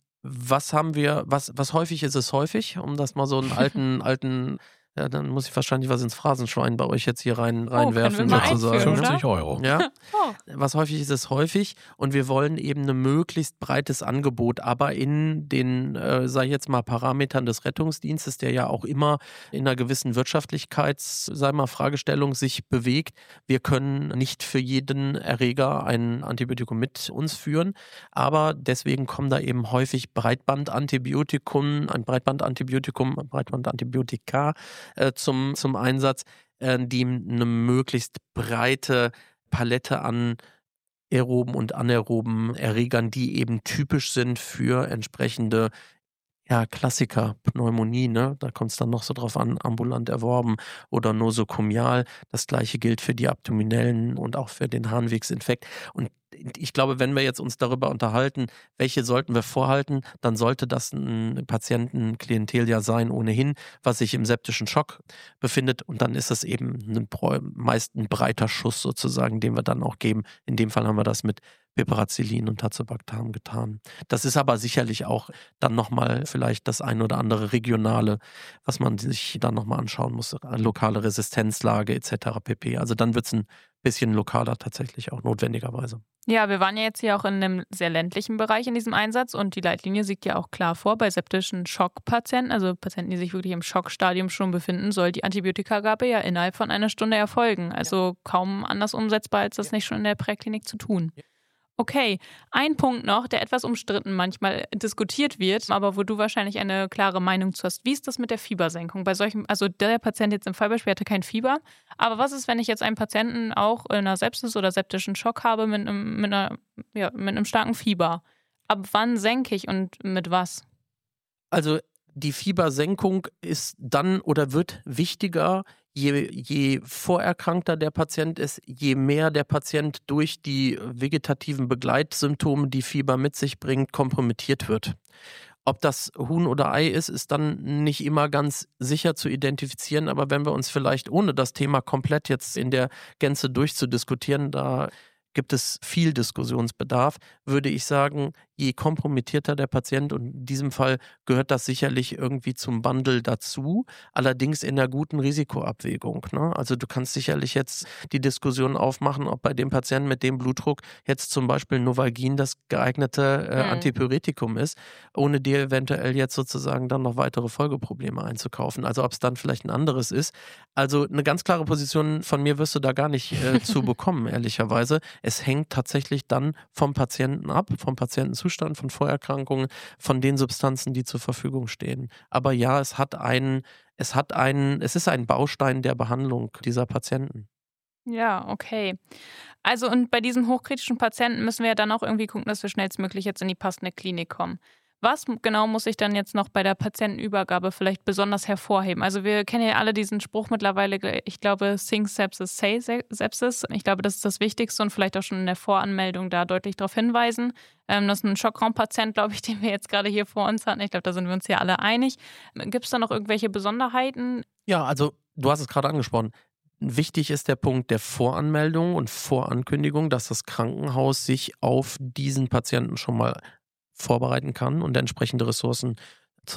was haben wir, was, was häufig ist es häufig, um das mal so einen alten, alten, ja, dann muss ich wahrscheinlich was ins Phrasenschwein bei euch jetzt hier rein, reinwerfen, oh, wir mal sozusagen. fünfzig Euro. Ja. Oh. Was häufig ist es häufig und wir wollen eben ein möglichst breites Angebot, aber in den, äh, sag ich jetzt mal, Parametern des Rettungsdienstes, der ja auch immer in einer gewissen Wirtschaftlichkeits-, sag ich mal, Fragestellung sich bewegt. Wir können nicht für jeden Erreger ein Antibiotikum mit uns führen, aber deswegen kommen da eben häufig Breitbandantibiotikum, ein Breitbandantibiotikum, Breitbandantibiotika äh, zum, zum Einsatz, äh, die eine möglichst breite Palette an aeroben und anaeroben Erregern, die eben typisch sind für entsprechende, ja, Klassiker, Pneumonie, ne? Da kommt es dann noch so drauf an, ambulant erworben oder nosokomial. Das gleiche gilt für die abdominellen und auch für den Harnwegsinfekt. Und ich glaube, wenn wir jetzt uns darüber unterhalten, welche sollten wir vorhalten, dann sollte das ein Patientenklientel ja sein ohnehin, was sich im septischen Schock befindet. Und dann ist es eben ein, meist ein breiter Schuss sozusagen, den wir dann auch geben. In dem Fall haben wir das mit Piperacillin und Tazobactam getan. Das ist aber sicherlich auch dann nochmal vielleicht das ein oder andere regionale, was man sich dann nochmal anschauen muss, lokale Resistenzlage et cetera pp. Also dann wird es ein bisschen lokaler tatsächlich auch notwendigerweise. Ja, wir waren ja jetzt hier auch in einem sehr ländlichen Bereich in diesem Einsatz und die Leitlinie sieht ja auch klar vor, bei septischen Schockpatienten, also Patienten, die sich wirklich im Schockstadium schon befinden, soll die Antibiotikagabe ja innerhalb von einer Stunde erfolgen. Also kaum anders umsetzbar, als das nicht schon in der Präklinik zu tun. Okay, ein Punkt noch, der etwas umstritten manchmal diskutiert wird, aber wo du wahrscheinlich eine klare Meinung zu hast. Wie ist das mit der Fiebersenkung? Bei solchen, also der Patient jetzt im Fallbeispiel hatte kein Fieber, aber was ist, wenn ich jetzt einen Patienten auch in einer Sepsis oder septischen Schock habe mit einem, mit einer, ja, mit einem starken Fieber? Ab wann senke ich und mit was? Also die Fiebersenkung ist dann oder wird wichtiger, je, je vorerkrankter der Patient ist, je mehr der Patient durch die vegetativen Begleitsymptome, die Fieber mit sich bringt, kompromittiert wird. Ob das Huhn oder Ei ist, ist dann nicht immer ganz sicher zu identifizieren, aber wenn wir uns vielleicht, ohne das Thema komplett jetzt in der Gänze durchzudiskutieren, da gibt es viel Diskussionsbedarf, würde ich sagen, je kompromittierter der Patient, und in diesem Fall gehört das sicherlich irgendwie zum Bundle dazu, allerdings in der guten Risikoabwägung. Ne? Also du kannst sicherlich jetzt die Diskussion aufmachen, ob bei dem Patienten mit dem Blutdruck jetzt zum Beispiel Novalgin das geeignete äh, Mhm. Antipyretikum ist, ohne dir eventuell jetzt sozusagen dann noch weitere Folgeprobleme einzukaufen. Also ob es dann vielleicht ein anderes ist. Also eine ganz klare Position von mir wirst du da gar nicht äh, zu bekommen, ehrlicherweise. Es hängt tatsächlich dann vom Patienten ab, vom Patientenzustand, von Vorerkrankungen, von den Substanzen, die zur Verfügung stehen. Aber ja, es hat einen, es hat einen, es ist ein Baustein der Behandlung dieser Patienten. Ja, okay. Also und bei diesem hochkritischen Patienten müssen wir ja dann auch irgendwie gucken, dass wir schnellstmöglich jetzt in die passende Klinik kommen. Was genau muss ich dann jetzt noch bei der Patientenübergabe vielleicht besonders hervorheben? Also wir kennen ja alle diesen Spruch mittlerweile, ich glaube, Think Sepsis, Say Sepsis. Ich glaube, das ist das Wichtigste und vielleicht auch schon in der Voranmeldung da deutlich darauf hinweisen. Ähm, das ist ein Schockraumpatient, glaube ich, den wir jetzt gerade hier vor uns hatten. Ich glaube, da sind wir uns ja alle einig. Gibt es da noch irgendwelche Besonderheiten? Ja, also du hast es gerade angesprochen. Wichtig ist der Punkt der Voranmeldung und Vorankündigung, dass das Krankenhaus sich auf diesen Patienten schon mal vorbereiten kann und entsprechende Ressourcen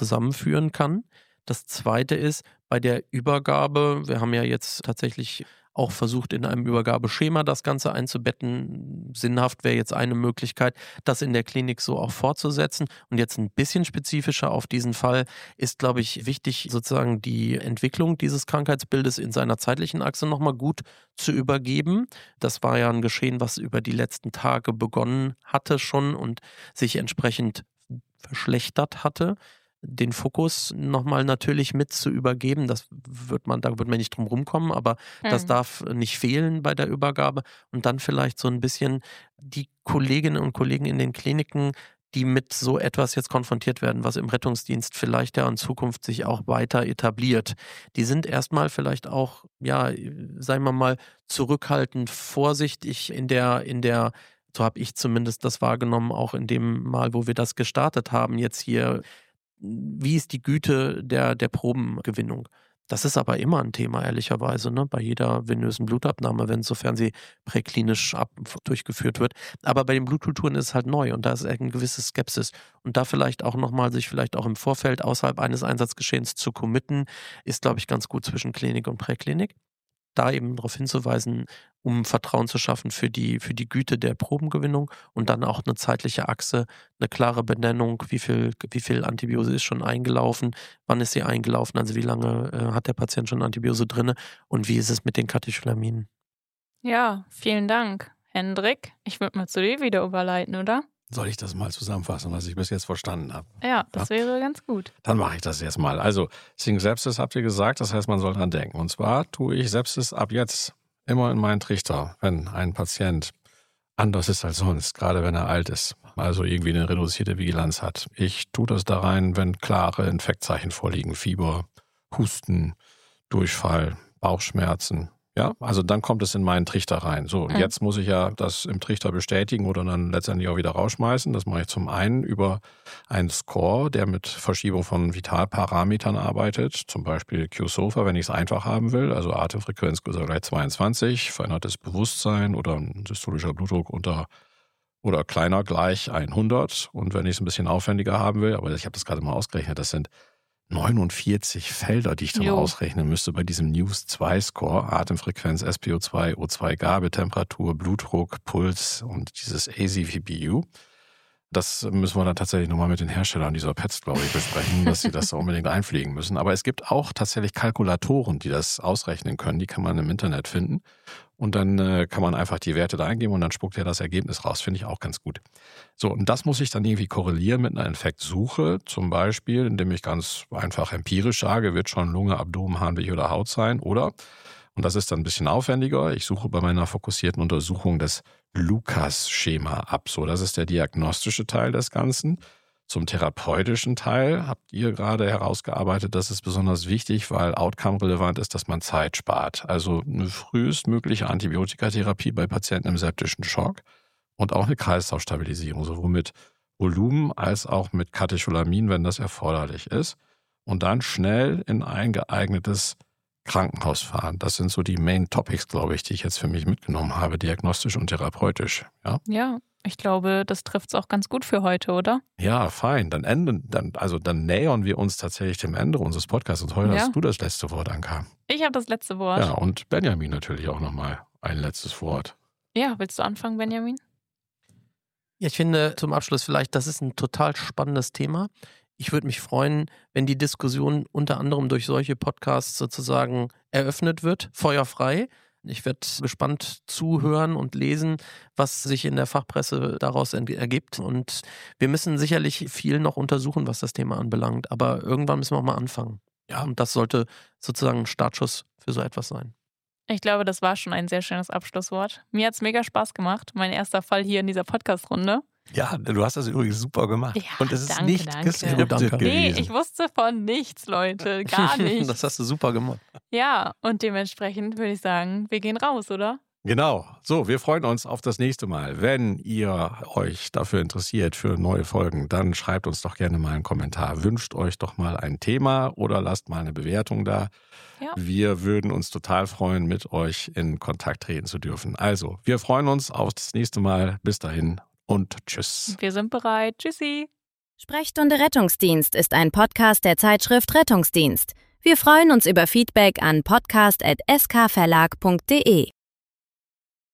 zusammenführen kann. Das Zweite ist, bei der Übergabe, wir haben ja jetzt tatsächlich auch versucht, in einem Übergabeschema das Ganze einzubetten. Sinnhaft wäre jetzt eine Möglichkeit, das in der Klinik so auch fortzusetzen. Und jetzt ein bisschen spezifischer auf diesen Fall ist, glaube ich, wichtig, sozusagen die Entwicklung dieses Krankheitsbildes in seiner zeitlichen Achse nochmal gut zu übergeben. Das war ja ein Geschehen, was über die letzten Tage begonnen hatte schon und sich entsprechend verschlechtert hatte. Den Fokus nochmal natürlich mit zu übergeben, das wird man, da wird man nicht drum rumkommen, aber hm. das darf nicht fehlen bei der Übergabe. Und dann vielleicht so ein bisschen die Kolleginnen und Kollegen in den Kliniken, die mit so etwas jetzt konfrontiert werden, was im Rettungsdienst vielleicht ja in Zukunft sich auch weiter etabliert. Die sind erstmal vielleicht auch, ja, sagen wir mal, zurückhaltend, vorsichtig in der, in der, so habe ich zumindest das wahrgenommen, auch in dem Mal, wo wir das gestartet haben, jetzt hier. Wie ist die Güte der, der Probengewinnung? Das ist aber immer ein Thema, ehrlicherweise, ne? Bei jeder venösen Blutabnahme, wenn sofern sie präklinisch ab, durchgeführt wird. Aber bei den Blutkulturen ist es halt neu und da ist eine gewisse Skepsis. Und da vielleicht auch nochmal sich vielleicht auch im Vorfeld außerhalb eines Einsatzgeschehens zu committen, ist, glaube ich, ganz gut zwischen Klinik und Präklinik. Da eben darauf hinzuweisen, um Vertrauen zu schaffen für die, für die Güte der Probengewinnung und dann auch eine zeitliche Achse, eine klare Benennung, wie viel, wie viel Antibiose ist schon eingelaufen, wann ist sie eingelaufen, also wie lange äh, hat der Patient schon Antibiose drin und wie ist es mit den Katecholaminen. Ja, vielen Dank, Hendrik. Ich würde mal zu dir wieder überleiten, oder? Soll ich das mal zusammenfassen, was ich bis jetzt verstanden habe? Ja, das ja? wäre ganz gut. Dann mache ich das jetzt mal. Also, Think Sepsis habt ihr gesagt, das heißt, man soll dran denken. Und zwar tue ich Sepsis ab jetzt immer in meinen Trichter, wenn ein Patient anders ist als sonst, gerade wenn er alt ist, also irgendwie eine reduzierte Vigilanz hat. Ich tue das da rein, wenn klare Infektzeichen vorliegen, Fieber, Husten, Durchfall, Bauchschmerzen. Ja, also dann kommt es in meinen Trichter rein. So, und jetzt muss ich ja das im Trichter bestätigen oder dann letztendlich auch wieder rausschmeißen. Das mache ich zum einen über einen Score, der mit Verschiebung von Vitalparametern arbeitet. Zum Beispiel Q-SOFA, wenn ich es einfach haben will. Also Atemfrequenz größer gleich zweiundzwanzig, verändertes Bewusstsein oder ein systolischer Blutdruck unter oder kleiner gleich hundert. Und wenn ich es ein bisschen aufwendiger haben will, aber ich habe das gerade mal ausgerechnet, das sind neunundvierzig Felder, die ich dann jo. ausrechnen müsste bei diesem News zwei Score, Atemfrequenz, S P O zwei, O zwei Gabeltemperatur, Blutdruck, Puls und dieses A C V B U. Das müssen wir dann tatsächlich nochmal mit den Herstellern dieser Pads, glaube ich, besprechen, dass sie das unbedingt einpflegen müssen. Aber es gibt auch tatsächlich Kalkulatoren, die das ausrechnen können. Die kann man im Internet finden. Und dann äh, kann man einfach die Werte da eingeben und dann spuckt er das Ergebnis raus. Finde ich auch ganz gut. So, und das muss ich dann irgendwie korrelieren mit einer Infektsuche. Zum Beispiel, indem ich ganz einfach empirisch sage, wird schon Lunge, Abdomen, Harnweg oder Haut sein. Oder, und das ist dann ein bisschen aufwendiger, ich suche bei meiner fokussierten Untersuchung das Lucas-Schema ab. So, das ist der diagnostische Teil des Ganzen. Zum therapeutischen Teil habt ihr gerade herausgearbeitet, das ist besonders wichtig, weil outcome-relevant ist, dass man Zeit spart. Also eine frühestmögliche Antibiotikatherapie bei Patienten im septischen Schock und auch eine Kreislaufstabilisierung, sowohl mit Volumen als auch mit Katecholamin, wenn das erforderlich ist. Und dann schnell in ein geeignetes Krankenhaus fahren. Das sind so die Main Topics, glaube ich, die ich jetzt für mich mitgenommen habe, diagnostisch und therapeutisch. Ja, ja ich glaube, das trifft es auch ganz gut für heute, oder? Ja, fein. Dann enden, dann, also dann nähern wir uns tatsächlich dem Ende unseres Podcasts. Und heute ja. hast du das letzte Wort, Anka. Ich habe das letzte Wort. Ja, und Benjamin natürlich auch nochmal ein letztes Wort. Ja, willst du anfangen, Benjamin? Ja, ich finde zum Abschluss vielleicht, das ist ein total spannendes Thema. Ich würde mich freuen, wenn die Diskussion unter anderem durch solche Podcasts sozusagen eröffnet wird, feuerfrei. Ich werde gespannt zuhören und lesen, was sich in der Fachpresse daraus ergibt. Und wir müssen sicherlich viel noch untersuchen, was das Thema anbelangt. Aber irgendwann müssen wir auch mal anfangen. Ja, und das sollte sozusagen ein Startschuss für so etwas sein. Ich glaube, das war schon ein sehr schönes Abschlusswort. Mir hat es mega Spaß gemacht. Mein erster Fall hier in dieser Podcast-Runde. Ja, du hast das übrigens super gemacht. Ja, und es ist danke, nicht danke. geskriptet gewesen. Nee, ich wusste von nichts, Leute. Gar nicht. Das hast du super gemacht. Ja, und dementsprechend würde ich sagen, wir gehen raus, oder? Genau. So, wir freuen uns auf das nächste Mal. Wenn ihr euch dafür interessiert für neue Folgen, dann schreibt uns doch gerne mal einen Kommentar. Wünscht euch doch mal ein Thema oder lasst mal eine Bewertung da. Ja. Wir würden uns total freuen, mit euch in Kontakt treten zu dürfen. Also, wir freuen uns auf das nächste Mal. Bis dahin. Und tschüss. Wir sind bereit. Tschüssi. Sprechstunde Rettungsdienst ist ein Podcast der Zeitschrift Rettungsdienst. Wir freuen uns über Feedback an podcast at s k verlag punkt d e.